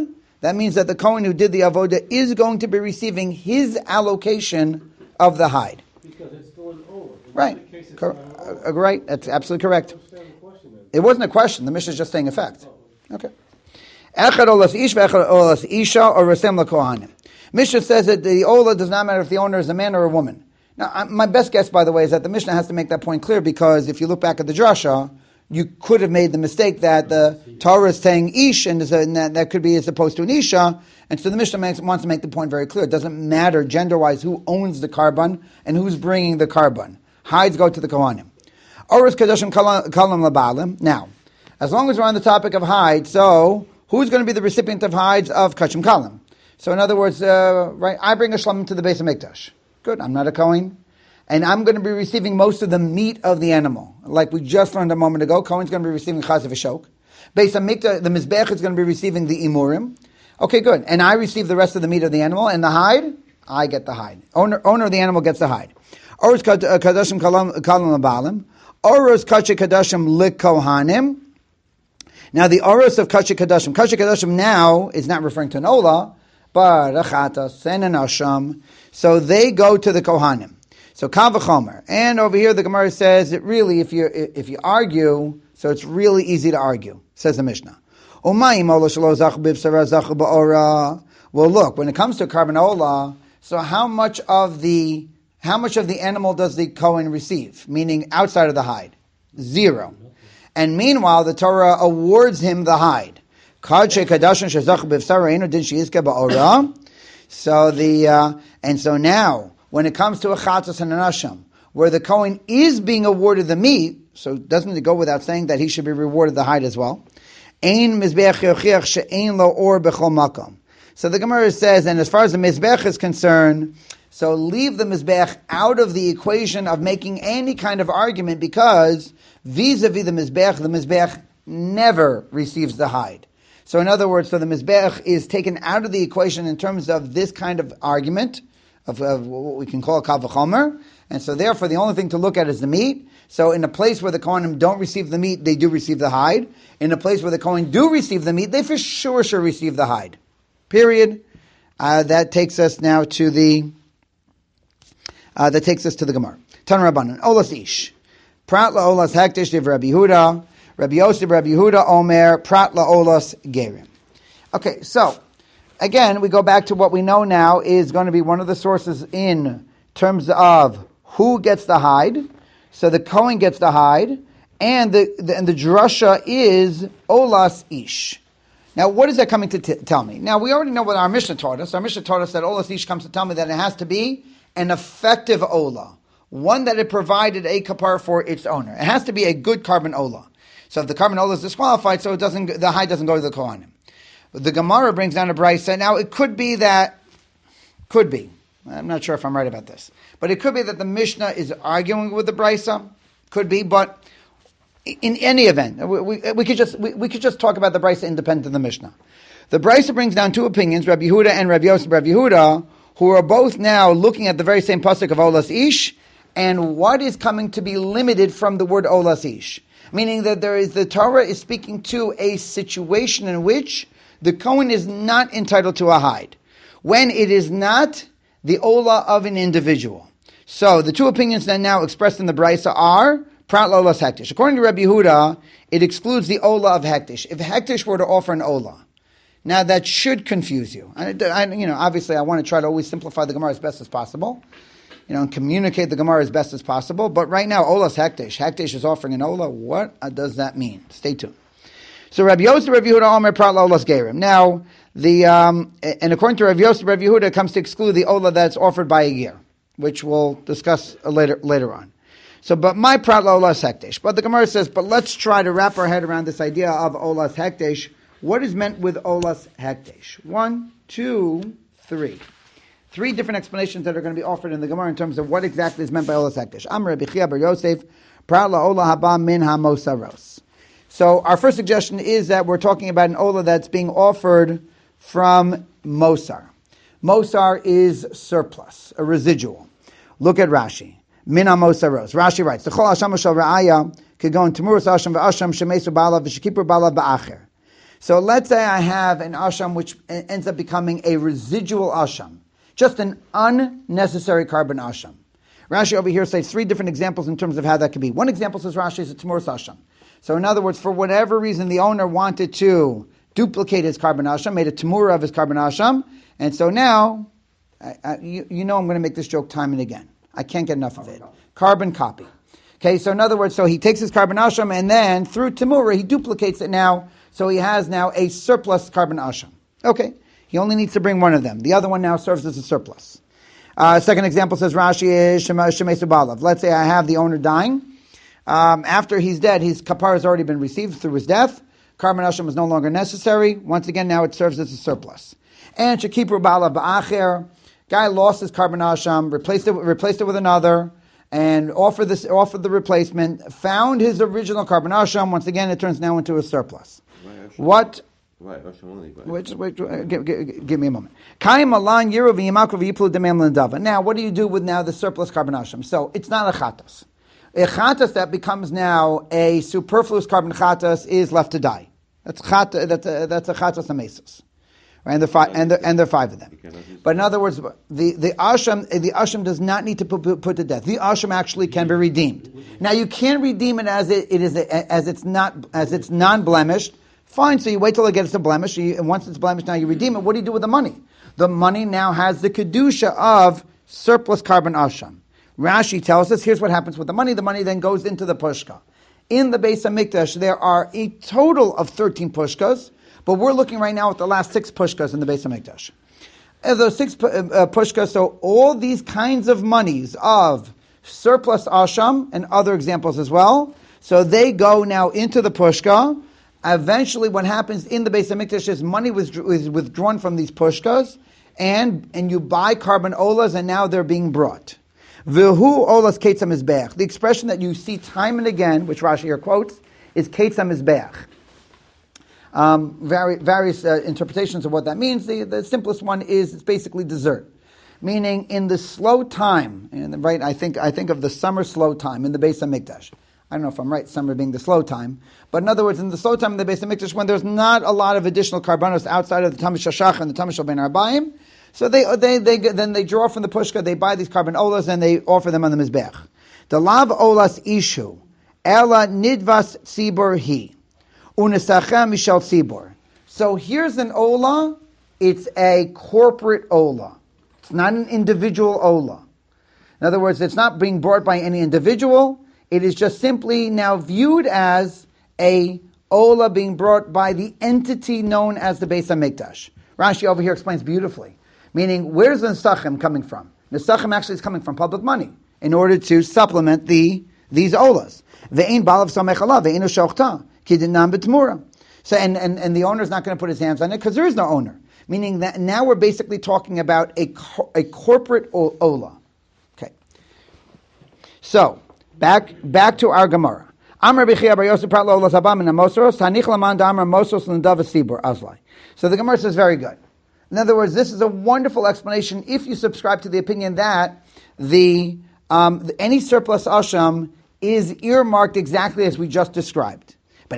Speaker 1: That means that the Kohen who did the avoda is going to be receiving his allocation of the hide.
Speaker 4: Because it's still an Ola.
Speaker 1: Right.
Speaker 4: Case, it's
Speaker 1: Cor-
Speaker 4: not an
Speaker 1: uh, right. That's absolutely correct.
Speaker 4: question,
Speaker 1: it wasn't a question. The Mishnah is just saying a fact. Okay. Echad olas ish ve'echad olas isha or resem lakohanim. Mishnah says that the ola does not matter if the owner is a man or a woman. Now, I, my best guess, by the way, is that the Mishnah has to make that point clear, because if you look back at the drasha, you could have made the mistake that the Torah is saying ish, and, a, and that, that could be as opposed to an isha, and so the Mishnah makes, wants to make the point very clear. It doesn't matter gender-wise who owns the karban and who's bringing the karban. Hides go to the kohanim. Oros kadashim kalam labalim. Now, as long as we're on the topic of hides, so who's going to be the recipient of hides of kachim kalam? So in other words, uh, right, I bring a shlamim to the Beis HaMikdash. Good, I'm not a Kohen. And I'm going to be receiving most of the meat of the animal. Like we just learned a moment ago, Kohen's going to be receiving chaz v'shok. Beis HaMikdash, the Mizbech is going to be receiving the imurim. Okay, good. And I receive the rest of the meat of the animal, and the hide, I get the hide. Owner, owner of the animal gets the hide. Oros kadashim kalam labalim. Oros kache kadashim likohanim. Now the oros of kache kadashim, kache kadashim now is not referring to an ola, but achatas and an asham. So they go to the kohanim. So kav v'chomer. And over here the Gemara says that really, if you if you argue, so it's really easy to argue. Says the Mishnah. Umayim ola shelo zach b'vsara zach ba'ora. Well, look, when it comes to carbon ola, so how much of the how much of the animal does the Kohen receive? Meaning outside of the hide, zero. And meanwhile, the Torah awards him the hide. So the uh, and so now, when it comes to a chatzos and an asham, where the Kohen is being awarded the meat, so doesn't it go without saying that he should be rewarded the hide as well? Ein mizbeach yochiach she'ein lo or b'chol makom. So the Gemara says, and as far as the mizbeach is concerned, so leave the mizbeach out of the equation of making any kind of argument, because vis-a-vis the mizbeach, the mizbeach never receives the hide. So in other words, so the mizbeach is taken out of the equation in terms of this kind of argument, of, of what we can call a kav v'chomer, and so therefore the only thing to look at is the meat. So in a place where the Kohanim don't receive the meat, they do receive the hide. In a place where the Kohen do receive the meat, they for sure should receive the hide. Period. Uh, that takes us now to the, uh, that takes us to the Gemara. Tan Rabbanan, Olas Ish. Prat la Olas Hektish div Rabbi Yehuda. Rabbi Yosef, Rabbi Yehuda, Omer, Prat la Olas Gerim. Okay, so, again, we go back to what we know now is going to be one of the sources in terms of who gets the hide. So the Kohen gets the hide, and the, the and the drasha is Olas Ish. Now, what is that coming to t- tell me? Now, we already know what our Mishnah taught us. Our Mishnah taught us that Olas Ish comes to tell me that it has to be an effective Ola, one that it provided a kapar for its owner. It has to be a good carbon Ola. So if the carbon Ola is disqualified, so it doesn't, the hide doesn't go to the Kohanim. The Gemara brings down a brayso. Now, it could be that, could be, I'm not sure if I'm right about this, but it could be that the Mishnah is arguing with the brayso. Could be, but in any event, we, we, we could just we, we could just talk about the brayso independent of the Mishnah. The brayso brings down two opinions, Rabbi Yehuda and Rabbi Yosef, Rabbi Yehuda, who are both now looking at the very same pasuk of Olas Ish, and what is coming to be limited from the word Olas Ish. Meaning that there is the Torah is speaking to a situation in which the Kohen is not entitled to a hide, when it is not the Ola of an individual. So the two opinions that now expressed in the Brisa are Prat Olas Hektish. According to Rabbi Yehuda, it excludes the Ola of Hektish. If Hektish were to offer an Ola, now that should confuse you. I, I, you know, obviously, I want to try to always simplify the Gemara as best as possible. You know, and communicate the Gemara as best as possible. But right now, Ola's Hektish. Hektish is offering an Ola. What does that mean? Stay tuned. So Rabbi Yosef, Rabbi Yehuda, Omer, Prat Olas Gerim. Now, the um, and according to Rabbi Yosef, Rabbi Yehuda, it comes to exclude the Ola that's offered by a year, which we'll discuss later later on. So, but my Prat Olas Hektish. But the Gemara says, but let's try to wrap our head around this idea of Olas Hektish. What is meant with Olas Hektish? One, two, three. Three different explanations that are going to be offered in the Gemara in terms of what exactly is meant by Olas Hektish. Amr Rabbi Chia bar Yosef, Prat Ola haba min hamosaros. So our first suggestion is that we're talking about an Ola that's being offered from Mosar. Mosar is surplus, a residual. Look at Rashi. Min hamosaros. Rashi writes, T'chol hasham shel ra'aya kegon temuras hasham v'asham shemesu ba'ala v'shekipur ba'ala ba'acher. So let's say I have an asham which ends up becoming a residual asham, just an unnecessary carbon asham. Rashi over here says three different examples in terms of how that could be. One example says Rashi is a Tmuras asham. So in other words, for whatever reason the owner wanted to duplicate his carbon asham, made a Tmura of his carbon asham, and so now, I, I, you, you know I'm going to make this joke time and again. I can't get enough of it. Carbon copy. Okay, so in other words, so he takes his carbon asham and then through Tmura he duplicates it now, so he has now a surplus carbon asham. Okay, he only needs to bring one of them. The other one now serves as a surplus. Uh, second example says Rashi is Shemei Subalav. Let's say I have the owner dying. Um, after he's dead, his kapara has already been received through his death. Carbon asham is no longer necessary. Once again, now it serves as a surplus. And Shekipru Bala Ba'acher. Guy lost his carbon asham, replaced it, replaced it with another, and offered this, offered the replacement. Found his original carbon asham. Once again, it turns now into a surplus. What?
Speaker 4: Right, Asham only.
Speaker 1: Wait, just wait, uh, give, give, give me a moment. Now, what do you do with now the surplus carbon asham? So it's not a chatas. A chatas that becomes now a superfluous carbon chatas is left to die. That's chat. That's a, that's a chatas amesus. Right, and there five, and there, and there are five of them. But in other words, the the asham the asham does not need to put, put to death. The asham actually can be redeemed. Now you can redeem it as it, it is a, as it's not as it's non blemished. Fine, so you wait till it gets a blemish, you, and once it's blemished, now you redeem it. What do you do with the money? The money now has the kedusha of surplus carbon asham. Rashi tells us, here's what happens with the money. The money then goes into the pushka. In the Beis HaMikdash, there are a total of thirteen pushkas, but we're looking right now at the last six pushkas in the Beis HaMikdash. And those six uh, pushkas, so all these kinds of monies of surplus asham, and other examples as well, so they go now into the pushka. Eventually, what happens in the Beis HaMikdash is money was is withdrawn from these pushkas, and and you buy carbon olas, and now they're being brought. V'hu olas ketzam mizbeach. The expression that you see time and again, which Rashi here quotes, is ketzam mizbeach. Um, vari, various uh, interpretations of what that means. The, the simplest one is it's basically dessert, meaning in the slow time. And right, I think I think of the summer slow time in the Beis HaMikdash. I don't know if I'm right, summer being the slow time. But in other words, in the slow time in the Beis HaMikdash, when there's not a lot of additional karbanos outside of the Tamish Shashach and the Tamish Ben Arbaim, so they, they, they, then they draw from the pushka, they buy these carbon olas, and they offer them on the Mizbech. The lav olas ishu, ela nidvas tzibor hi, unesachem mishal tzibor. So here's an ola, it's a corporate ola. It's not an individual ola. In other words, it's not being brought by any individual. It is just simply now viewed as a ola being brought by the entity known as the Beis HaMikdash. Rashi over here explains beautifully. Meaning, where's the Nesachim coming from? Nesachim actually is coming from public money in order to supplement the these olas. Ve'ein balav samechala, ve'ein shochta, kidinam b'tmura. So, and, and, and the owner is not going to put his hands on it because there is no owner. Meaning that now we're basically talking about a, a corporate ola. Okay. So, Back back to our Gemara. So the Gemara says very good. In other words, this is a wonderful explanation if you subscribe to the opinion that the, um, the any surplus asham is earmarked exactly as we just described. But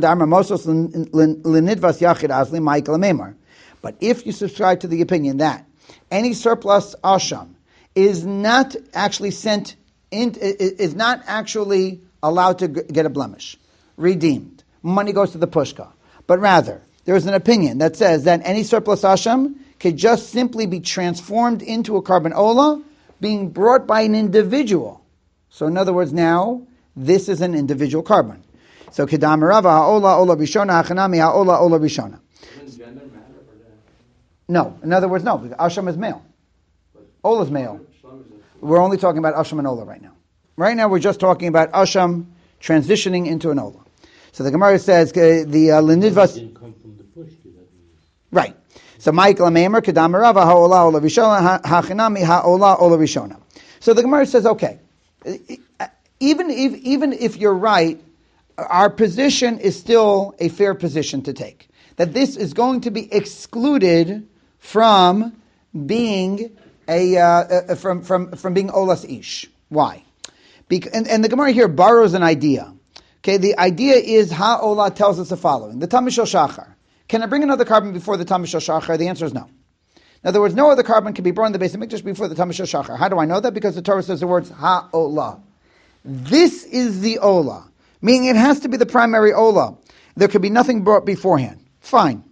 Speaker 1: But if you subscribe to the opinion that any surplus asham is not actually sent In, is not actually allowed to get a blemish, redeemed. Money goes to the pushka. But rather, there is an opinion that says that any surplus asham could just simply be transformed into a carbon ola, being brought by an individual. So in other words, now, this is an individual carbon. So, Kedam Rava, ha'ola, ola rishona, ha'chanami, ha'ola, ola rishona.
Speaker 2: Doesn't gender matter for that?
Speaker 1: No. In other words, no. Asham is male. Ola is male. We're only talking about Asham and Ola right now. Right now we're just talking about Asham transitioning into an Ola. So the Gemara says, uh, the uh, Lenidvas...
Speaker 3: didn't come from the pushka, that means.
Speaker 1: Right. So Michael Amemer, Kedam Rava, Ha'ola, Ola Rishona, Ha'chinami, Ha'ola, Ola Rishona. So the Gemara says, okay, even if, even if you're right, our position is still a fair position to take. That this is going to be excluded from being... A, uh, from from from being olas ish. Why? Because, and, and the Gemara here borrows an idea. Okay, the idea is ha'ola tells us the following: the Tamish Shachar Can I bring another carbon before the Tam Shel Shachar? The answer is no. In other words, no other carbon can be brought in the Beis Hamikdash before the Tam Shel Shachar. How do I know that? Because the Torah says the words Ha-Olah. This is the Olah, meaning it has to be the primary Olah. There could be nothing brought beforehand. Fine.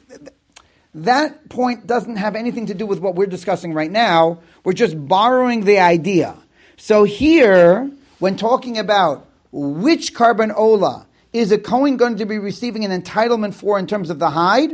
Speaker 1: That point doesn't have anything to do with what we're discussing right now. We're just borrowing the idea. So here, when talking about which carbon Olah is a Kohen going to be receiving an entitlement for in terms of the hide,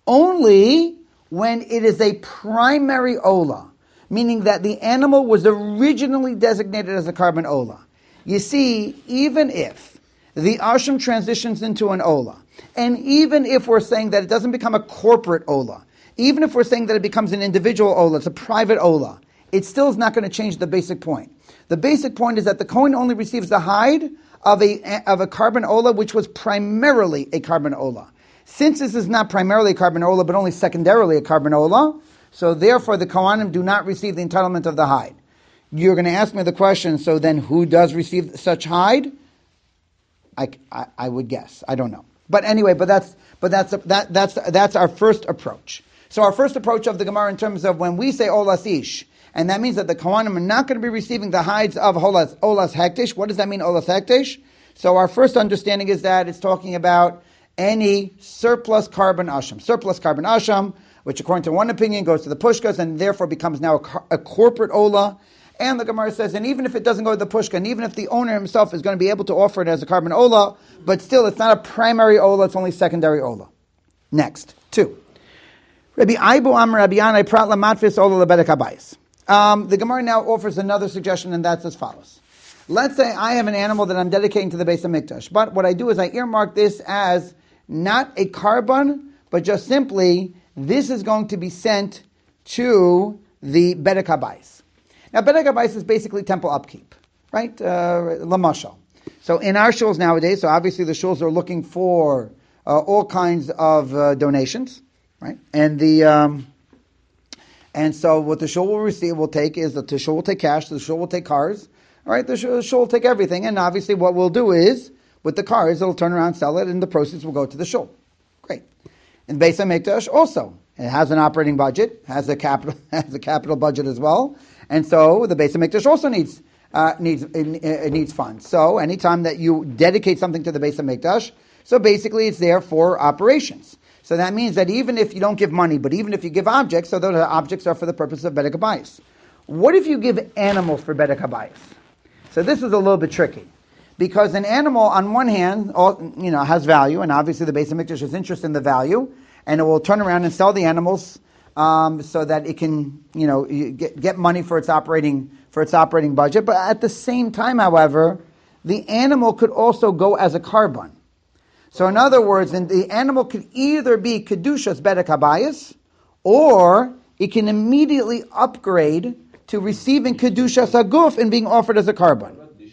Speaker 1: only when it is a primary Olah, meaning that the animal was originally designated as a carbon Olah. You see, even if the Asham transitions into an Olah, and even if we're saying that it doesn't become a corporate Olah, even if we're saying that it becomes an individual Olah, it's a private Olah, it still is not going to change the basic point. The basic point is that the Kohen only receives the hide of a of a carbon Olah, which was primarily a carbon Olah. Since this is not primarily a carbon Olah, but only secondarily a carbon Olah, so therefore the Kohanim do not receive the entitlement of the hide. You're going to ask me the question, so then who does receive such hide? I, I, I would guess. I don't know. But anyway, but that's but that's that that's that's our first approach. So our first approach of the Gemara in terms of when we say Olas Ish, and that means that the Kohanim are not going to be receiving the hides of Olas, Olas Hektish. What does that mean, Olas Hektish? So our first understanding is that it's talking about any surplus carbon asham. Surplus carbon asham, which according to one opinion goes to the pushkas and therefore becomes now a, a corporate Olah. And the Gemara says, and even if it doesn't go to the pushka, and even if the owner himself is going to be able to offer it as a carbon Olah, but still it's not a primary Olah, it's only secondary Olah. Next, two. Rabbi Aibu Amar Rabbi Yanai Prat Lamatfis Olah Lebedek Habayis. Um, the Gemara now offers another suggestion, and that's as follows. Let's say I have an animal that I'm dedicating to the Beis Hamikdash, but what I do is I earmark this as not a carbon, but just simply, this is going to be sent to the Bedek Habayis. Now, Bedek Habayis is basically temple upkeep, right? Uh, Lamashal. So in our shuls nowadays, so obviously the shuls are looking for uh, all kinds of uh, donations, right? And the um, and so what the shul will receive, will take is that the shul will take cash, the shul will take cars, all right? The shul, the shul will take everything, and obviously what we'll do is with the cars, it'll turn around, sell it, and the proceeds will go to the shul. Great. And Beis Hamikdash also, it has an operating budget, has a capital, has a capital budget as well. And so the Beis Hamikdash also needs uh, needs it, it needs funds. So anytime that you dedicate something to the Beis Hamikdash, so basically it's there for operations. So that means that even if you don't give money, but even if you give objects, so those objects are for the purpose of Bedek Habayis. What if you give animals for Bedek Habayis? So this is a little bit tricky, because an animal, on one hand, all, you know, has value, and obviously the Beis Hamikdash is interested in the value, and it will turn around and sell the animals. Um, so that it can, you know, get, get money for its operating for its operating budget. But at the same time, however, the animal could also go as a carbon. So in other words, then the animal could either be Kedushas Bedek Habayis, or it can immediately upgrade to receiving Kedushas Haguf and being offered as a carbon.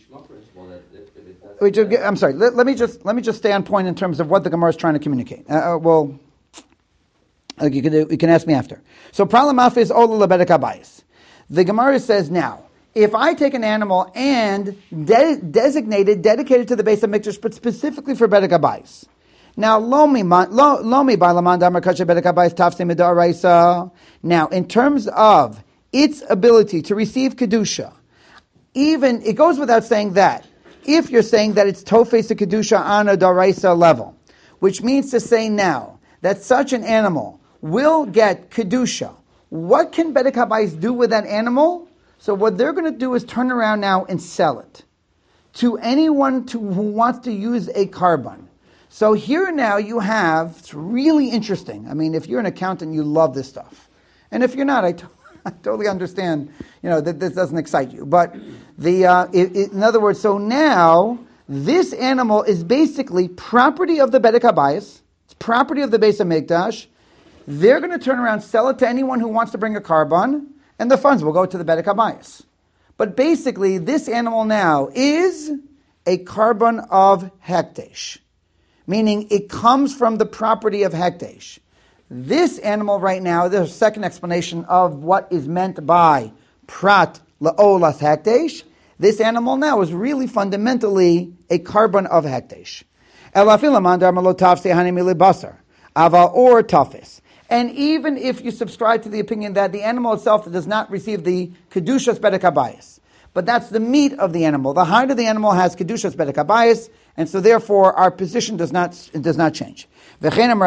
Speaker 1: Wait, I'm sorry. Let, let me just let me just stay on point in terms of what the Gemara is trying to communicate. Uh, well. Like you can, you can ask me after. So, problem is Olah Lebedek Habayis. The Gemara says now, if I take an animal and de- designated, dedicated to the Beis Hamikdash, but specifically for Bedek Habayis. Now, lomi lomi ba'laman damar kasha Bedek Habayis tafse midaraisa. Now, in terms of its ability to receive kedusha, even it goes without saying that if you're saying that it's tofes to kedusha on a daraisa level, which means to say now that such an animal will get kedusha. What can Bedek Habayis do with that animal? So what they're going to do is turn around now and sell it to anyone to, who wants to use a carbon. So here now you have, it's really interesting. I mean, if you're an accountant, you love this stuff. And if you're not, I, t- I totally understand, you know, that this doesn't excite you. But the uh, it, it, in other words, so now this animal is basically property of the Bedek Habayis. It's property of the Beis Hamikdash. They're going to turn around, sell it to anyone who wants to bring a carbon, and the funds will go to the Bedek Habayis. But basically, this animal now is a carbon of Hekdesh, meaning it comes from the property of Hekdesh. This animal right now, there's a second explanation of what is meant by Prat La'olas Hekdesh. This animal now is really fundamentally a carbon of Hekdesh. Aval or tafis. And even if you subscribe to the opinion that the animal itself does not receive the kedushas bedek habayis, but that's the meat of the animal. The hide of the animal has kedushas bedek habayis, and so therefore our position does not does not change. And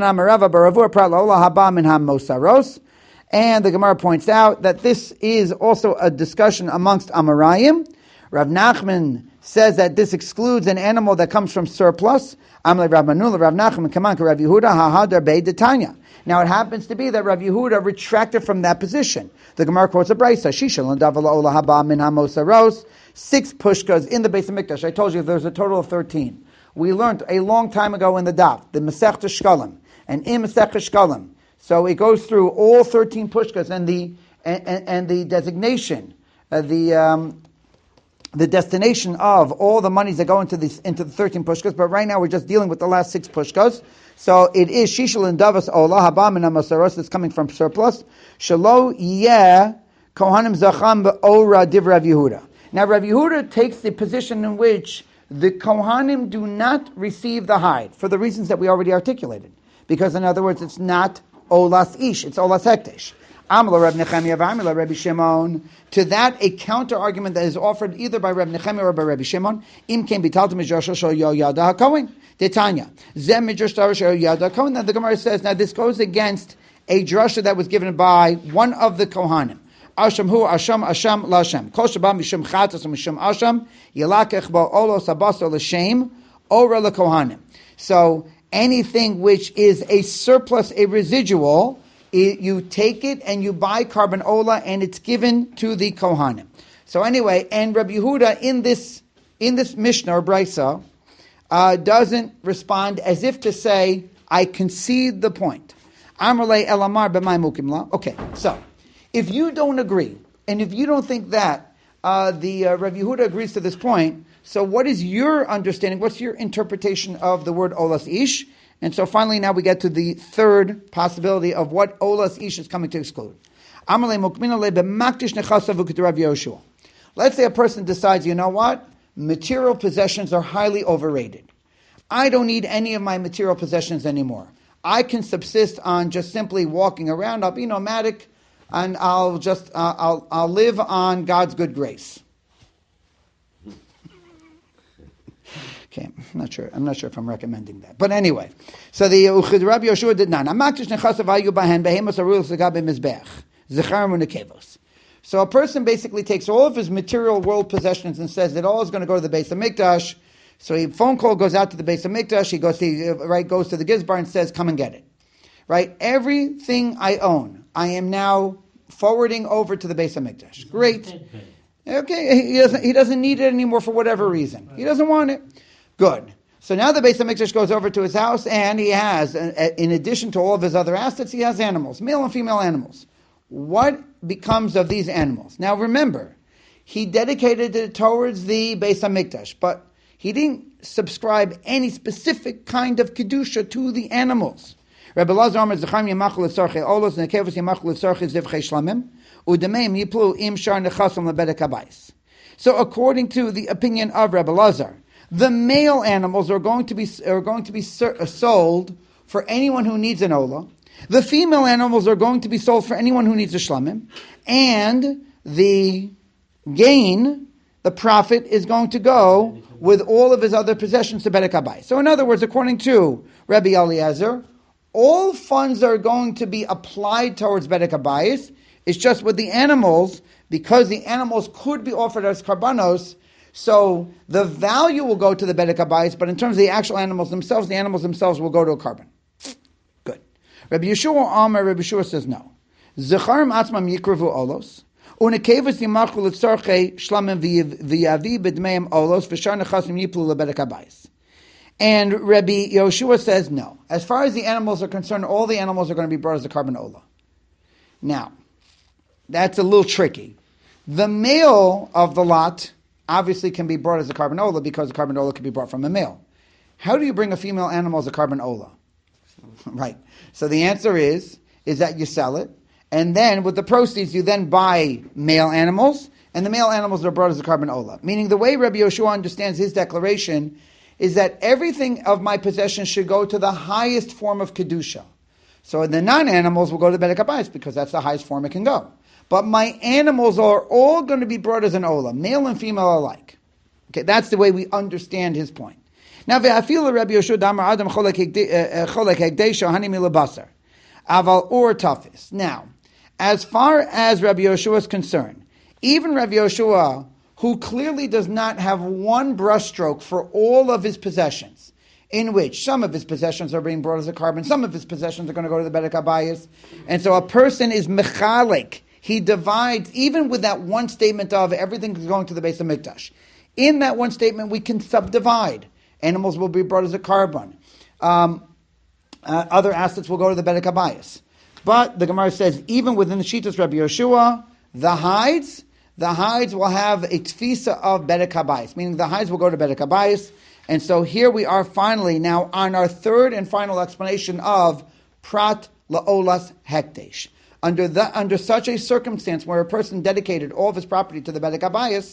Speaker 1: the Gemara points out that this is also a discussion amongst Amarayim. Rav Nachman says that this excludes an animal that comes from surplus. Now it happens to be that Rav Yehuda retracted from that position. The Gemara quotes a brisa: six pushkas in the Beis Hamikdash. I told you there's a total of thirteen. We learned a long time ago in the daf, the Masechta Shkalim, and in Masechta Shkalim. So it goes through all thirteen pushkas and the and, and, and the designation, uh, the um, the destination of all the monies that go into the into the thirteen pushkas. But right now we're just dealing with the last six pushkas. So it is Shishal and Davas Olah Haba Min HaMasaros that's coming from surplus. Shalo Yeh Kohanim Zacham Be'ora Div Rav Yehuda. Now Rav Yehuda takes the position in which the Kohanim do not receive the hide for the reasons that we already articulated. Because in other words, it's not Olas Ish, it's Olas Hektesh. Amla Reb Nechemia v'Amila Rabbi Shimon. To that, a counter argument that is offered either by Reb Nechemia or by Rabbi Shimon. Im ken bitalta midrasha shel Yoyada HaKohen. Detanya. Zem midrash shel Yoyada HaKohen. Now the Gemara says, now this goes against a drasha that was given by one of the Kohanim. Asham hu Asham Asham Lashem. Kol shabam mishum chatas mishum Asham yilakech bo olos abaso l'shem ora leKohanim. So anything which is a surplus, a residual, it, you take it and you buy carbon ola and it's given to the Kohanim. So anyway, and Rabbi Yehuda in this in this Mishnah or Brisa uh, doesn't respond as if to say, I concede the point. Amrle elamar b'may mukimla. Okay, so if you don't agree, and if you don't think that uh, the uh, Rabbi Yehuda agrees to this point, so what is your understanding? What's your interpretation of the word olas ish? And so finally now we get to the third possibility of what olas ish is coming to exclude. Let's say a person decides, you know what? Material possessions are highly overrated. I don't need any of my material possessions anymore. I can subsist on just simply walking around. I'll be nomadic, and I'll just uh, I'll I'll live on God's good grace. Okay, I'm not sure. I'm not sure if I'm recommending that, but anyway. So the Uchid Rabbi Yoshua did not. So a person basically takes all of his material world possessions and says it all is going to go to the Beis Hamikdash. So a phone call goes out to the Beis Hamikdash. He goes to right goes to the Gizbar and says, "Come and get it." Right, everything I own, I am now forwarding over to the Beis Hamikdash. Great. Okay, he doesn't he doesn't need it anymore for whatever reason. He doesn't want it. Good. So now the Beis Hamikdash goes over to his house, and he has, in addition to all of his other assets, he has animals, male and female animals. What becomes of these animals? Now remember, he dedicated it towards the Beis Hamikdash, but he didn't subscribe any specific kind of kedusha to the animals. Rabbi Lazar Amar Zecham Yamachul Tzarchei Olos Nekevus Yamachul Tzarchei Zivchei Shlamim Udemeim Yiplu Im Shar Nechasam Lebedek Habayis. So according to the opinion of Rabbi Lazar, the male animals are going to be are going to be sold for anyone who needs an ola. The female animals are going to be sold for anyone who needs a shlamim, and the gain, the profit, is going to go with all of his other possessions to Bedek Habayis. So in other words, according to Rabbi Eliezer, all funds are going to be applied towards Bedek Habayis. It's just with the animals, because the animals could be offered as karbanos, so the value will go to the Bedek Habayis, but in terms of the actual animals themselves, the animals themselves will go to a carbon. Good. Rabbi Yeshua Amar, Rabbi Yeshua says no. Zecharim atzmam yikravu olos, unekevus yimachu l'tzarchei shlamim v'yavi b'dmeim olos, v'shar nechasim yiplu lebedek habayis. And Rabbi Yeshua says no. As far as the animals are concerned, all the animals are going to be brought as a carbon ola. Now, that's a little tricky. The male of the lot obviously can be brought as a carbon ola because the carbon ola can be brought from a male. How do you bring a female animal as a carbon ola? Right. So the answer is, is that you sell it, and then with the proceeds you then buy male animals, and the male animals are brought as a carbon ola. Meaning the way Rabbi Yoshua understands his declaration is that everything of my possession should go to the highest form of Kedusha. So the non-animals will go to the Bedek HaBayis because that's the highest form it can go. But my animals are all going to be brought as an Ola, male and female alike. Okay, that's the way we understand his point. Now, ve'afilu Rabbi Yoshua damar adam cholek hekdesha hani milabasar, aval or tafis. Now, as far as Rabbi Yoshua is concerned, even Rabbi Yoshua, who clearly does not have one brushstroke for all of his possessions, in which some of his possessions are being brought as a carbon, some of his possessions are going to go to the Bedek HaBayis, and so a person is mechalik. He divides, even with that one statement of everything is going to the base of Mikdash. In that one statement, we can subdivide. Animals will be brought as a carbon. Um, uh, other assets will go to the Bedek HaBayis. But the Gemara says, even within the Shitas Rabbi Yoshua, the hides, the hides will have a tfisa of Bedek HaBayis, meaning the hides will go to Bedek HaBayis. And so here we are finally now on our third and final explanation of Prat La'olas Hekdesh. Under the, under such a circumstance where a person dedicated all of his property to the Bedek HaBayis,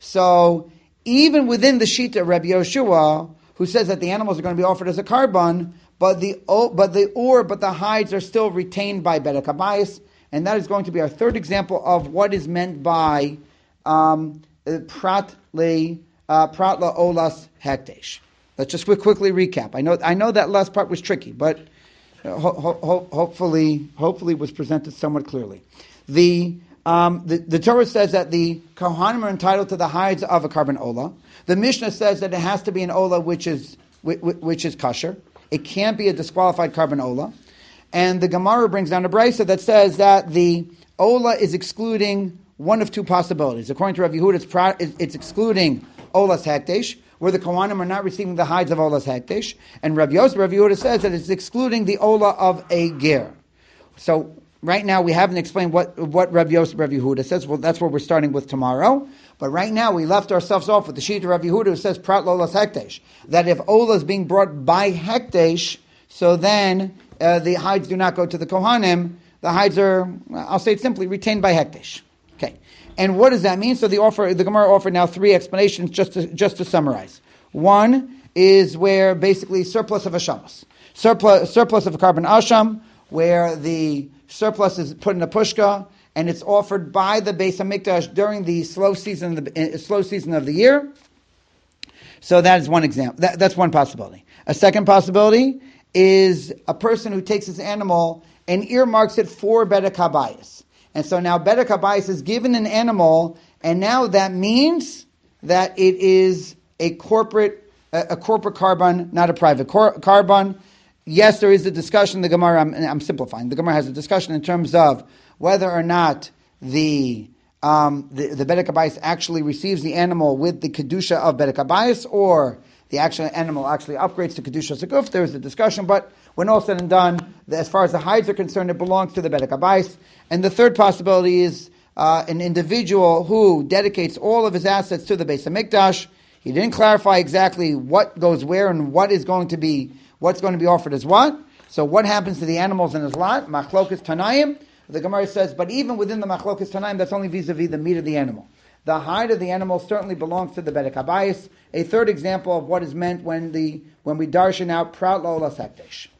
Speaker 1: so even within the Shita of Rabbi Yoshua, who says that the animals are going to be offered as a carbon, but the but the or but the hides are still retained by Bedek HaBayis, and that is going to be our third example of what is meant by um, Prat Le uh, Prat La'olas Hekdesh. Let's just quick, quickly recap. I know I know that last part was tricky, but Ho- ho- hopefully, hopefully, was presented somewhat clearly. The, um, the the Torah says that the Kohanim are entitled to the hides of a carbon ola. The Mishnah says that it has to be an ola which is which, which is kosher. It can't be a disqualified carbon ola. And the Gemara brings down a brisa that says that the ola is excluding one of two possibilities. According to Rav Yehuda, it's, pro- it's excluding olas hekdesh, where the Kohanim are not receiving the hides of Olas Hekdesh. And Rav Yosef, Rav Yehuda says that it's excluding the Ola of a Ger. So right now we haven't explained what, what Rav Yosef, Rav Yehuda says. Well, that's what we're starting with tomorrow. But right now we left ourselves off with the sheet of Rav Yehuda who says Prat Olas Hekdesh. That if Ola is being brought by Hekdesh, so then uh, the hides do not go to the Kohanim. The hides are, I'll say it simply, retained by Hekdesh. Okay. And what does that mean? So the offer, the Gemara offered now three explanations just to, just to summarize. One is where basically surplus of a shamas, surplus, surplus of a carbon asham, where the surplus is put in a pushka and it's offered by the Beis Hamikdash during the slow season of the uh, slow season of the year. So that is one example. That, that's one possibility. A second possibility is a person who takes his animal and earmarks it for Bedek HaBayis. And so now Bedek HaBayis is given an animal, and now that means that it is a corporate a, a corporate carbon, not a private cor- carbon. Yes, there is a discussion. The Gemara, I'm, I'm simplifying. The Gemara has a discussion in terms of whether or not the um, the, the Bedek HaBayis actually receives the animal with the kedusha of Bedek HaBayis, or the actual animal actually upgrades to kedusha seguf. There is a discussion, but when all said and done, as far as the hides are concerned, it belongs to the Bedek HaBayis. And the third possibility is uh, an individual who dedicates all of his assets to the Beis Hamikdash. He didn't clarify exactly what goes where and what is going to be what's going to be offered as what. So what happens to the animals in his lot? Machlokas Tanaim. The Gemara says, but even within the Machlokas Tanaim, that's only vis-a-vis the meat of the animal. The hide of the animal certainly belongs to the Bedek HaBayis. A third example of what is meant when the when we darshan out Prat La'olas Hekdesh.